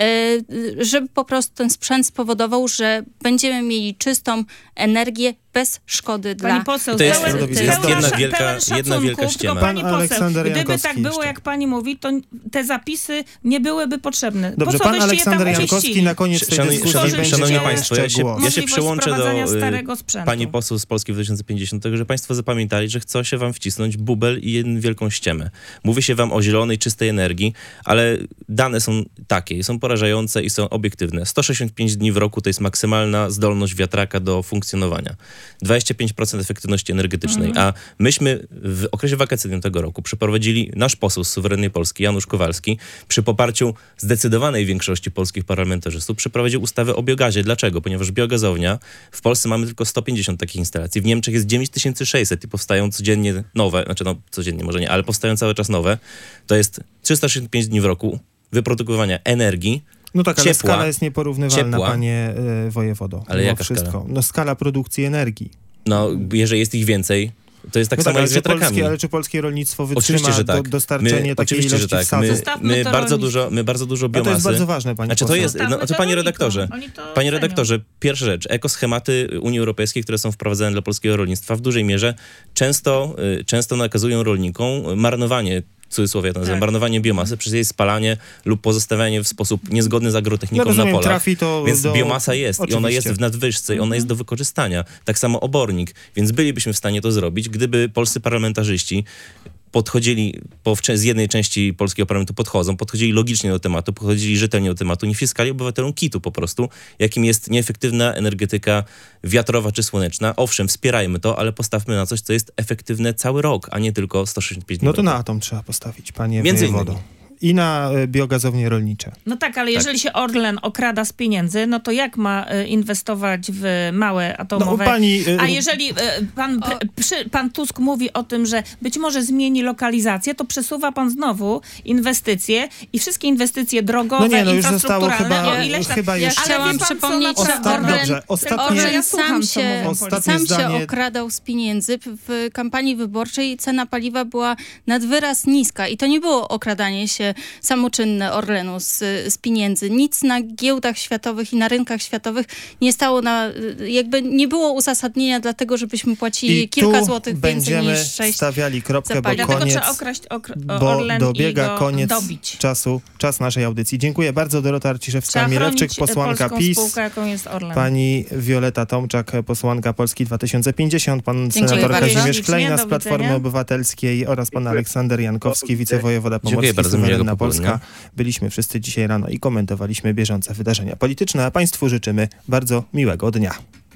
Speaker 6: żeby po prostu ten sprzęt spowodował, że będziemy mieli czystą energię bez szkody
Speaker 3: Pani
Speaker 6: dla...
Speaker 3: Poseł,
Speaker 4: to jest,
Speaker 3: pełen,
Speaker 4: jest jedna,
Speaker 3: pełen,
Speaker 4: wielka,
Speaker 3: pełen
Speaker 4: jedna wielka ściema.
Speaker 3: Pani poseł,
Speaker 2: Aleksander
Speaker 3: gdyby
Speaker 2: Jankowski
Speaker 3: tak było,
Speaker 2: jeszcze.
Speaker 3: jak pani mówi, to te zapisy nie byłyby potrzebne.
Speaker 2: Dobrze,
Speaker 3: po co
Speaker 2: pan Aleksander Jankowski na koniec tej
Speaker 4: Szanowni,
Speaker 2: dyskusji będzie
Speaker 4: szanowni
Speaker 2: miał
Speaker 4: Państwo, ja się, ja się przyłączę do pani poseł z Polski w dwa tysiące pięćdziesiąt, że Państwo zapamiętali, że chce się wam wcisnąć bubel i jedną wielką ściemę. Mówi się wam o zielonej, czystej energii, ale dane są takie, są porażające i są obiektywne. sto sześćdziesiąt pięć dni w roku to jest maksymalna zdolność wiatraka do funkcjonowania. dwadzieścia pięć procent efektywności energetycznej, mhm. a myśmy w okresie wakacyjnym tego roku przeprowadzili, nasz poseł z suwerennej Polski, Janusz Kowalski, przy poparciu zdecydowanej większości polskich parlamentarzystów, przeprowadził ustawę o biogazie. Dlaczego? Ponieważ biogazownia, w Polsce mamy tylko sto pięćdziesiąt takich instalacji, w Niemczech jest dziewięć tysięcy sześćset i powstają codziennie nowe, znaczy no codziennie może nie, ale powstają cały czas nowe. To jest trzysta sześćdziesiąt pięć dni w roku wyprodukowania energii,
Speaker 2: No tak, ale
Speaker 4: ciepła,
Speaker 2: skala jest nieporównywalna,
Speaker 4: ciepła.
Speaker 2: panie y, wojewodo.
Speaker 4: Ale jaka
Speaker 2: wszystko.
Speaker 4: skala?
Speaker 2: No skala produkcji energii.
Speaker 4: No, jeżeli jest ich więcej, to jest tak
Speaker 2: no
Speaker 4: samo
Speaker 2: tak,
Speaker 4: jak z wiatrakami.
Speaker 2: Polskie, ale czy polskie rolnictwo wytrzyma
Speaker 4: oczywiście, że tak.
Speaker 2: do, dostarczenie
Speaker 4: my,
Speaker 2: takiej
Speaker 4: oczywiście,
Speaker 2: ilości
Speaker 4: że tak. My, my, bardzo dużo, my bardzo dużo biomasy...
Speaker 2: A to jest bardzo ważne, pani
Speaker 4: Znaczy, to
Speaker 2: poseł.
Speaker 4: jest, no, to panie redaktorze, panie redaktorze, pierwsza rzecz, ekoschematy Unii Europejskiej, które są wprowadzane dla polskiego rolnictwa, w dużej mierze często, y, często nakazują rolnikom marnowanie, w cudzysłowie to nazywam, tak. marnowanie biomasy przez jej spalanie lub pozostawianie w sposób niezgodny z agrotechniką no, rozumiem, na polach. Trafi to Więc do... biomasa jest Oczywiście. i ona jest w nadwyżce i ona jest do wykorzystania. Tak samo obornik. Więc bylibyśmy w stanie to zrobić, gdyby polscy parlamentarzyści podchodzili, bo z jednej części polskiego parlamentu podchodzą, podchodzili logicznie do tematu, podchodzili rzetelnie do tematu, nie wciskali obywatelom kitu po prostu, jakim jest nieefektywna energetyka wiatrowa czy słoneczna. Owszem, wspierajmy to, ale postawmy na coś, co jest efektywne cały rok, a nie tylko sto sześćdziesiąt pięć dni.
Speaker 2: No to na atom trzeba postawić, panie
Speaker 4: Między
Speaker 2: wojewodo.
Speaker 4: innymi.
Speaker 2: I na y, biogazownie rolnicze.
Speaker 3: No tak, ale jeżeli
Speaker 4: tak.
Speaker 3: się Orlen okrada z pieniędzy, no to jak ma y, inwestować w małe atomowe...
Speaker 2: No, pani, y,
Speaker 3: A jeżeli y, pan, pr, przy, pan Tusk mówi o tym, że być może zmieni lokalizację, to przesuwa pan znowu inwestycje i wszystkie inwestycje drogowe,
Speaker 2: no nie, no już
Speaker 3: infrastrukturalne...
Speaker 2: zostało chyba,
Speaker 3: ileś
Speaker 2: chyba
Speaker 3: tam,
Speaker 2: już...
Speaker 6: Ja chciałam przypomnieć, że
Speaker 2: Osta-
Speaker 6: Orlen,
Speaker 2: dobrze, ostatnie,
Speaker 6: Orlen
Speaker 3: ja
Speaker 6: sam,
Speaker 3: słucham,
Speaker 6: się, sam
Speaker 2: zdanie...
Speaker 6: się okradał z pieniędzy. W kampanii wyborczej cena paliwa była nad wyraz niska i to nie było okradanie się samoczynne Orlenu z, z pieniędzy. Nic na giełdach światowych i na rynkach światowych nie stało na, jakby nie było uzasadnienia dla tego, żebyśmy płacili
Speaker 2: I
Speaker 6: kilka
Speaker 2: tu
Speaker 6: złotych więcej
Speaker 2: będziemy
Speaker 6: niż sześć.
Speaker 2: stawiali kropkę, bo
Speaker 3: Dlatego
Speaker 2: koniec,
Speaker 3: trzeba okraść okr-
Speaker 2: bo
Speaker 3: Orlen
Speaker 2: dobiega
Speaker 3: i go
Speaker 2: koniec
Speaker 3: dobić.
Speaker 2: czasu, czas naszej audycji. Dziękuję bardzo. Dorota Arciszewska-Mielewczyk, posłanka PiS.
Speaker 3: Spółkę, jaką jest Orlen.
Speaker 2: Pani Wioleta Tomczak, posłanka Polski dwa tysiące pięćdziesiąt. Pan
Speaker 6: Dziękuję
Speaker 2: senator
Speaker 6: bardzo.
Speaker 2: Kazimierz Klejna z
Speaker 3: Do
Speaker 2: Platformy
Speaker 3: widzenia.
Speaker 2: Obywatelskiej oraz pan Aleksander Jankowski, wicewojewoda
Speaker 4: Dziękuję
Speaker 2: pomorski,
Speaker 4: bardzo, miłego
Speaker 2: suwerenna
Speaker 4: popołudnia.
Speaker 2: Polska. Byliśmy wszyscy dzisiaj rano i komentowaliśmy bieżące wydarzenia polityczne, a państwu życzymy bardzo miłego dnia.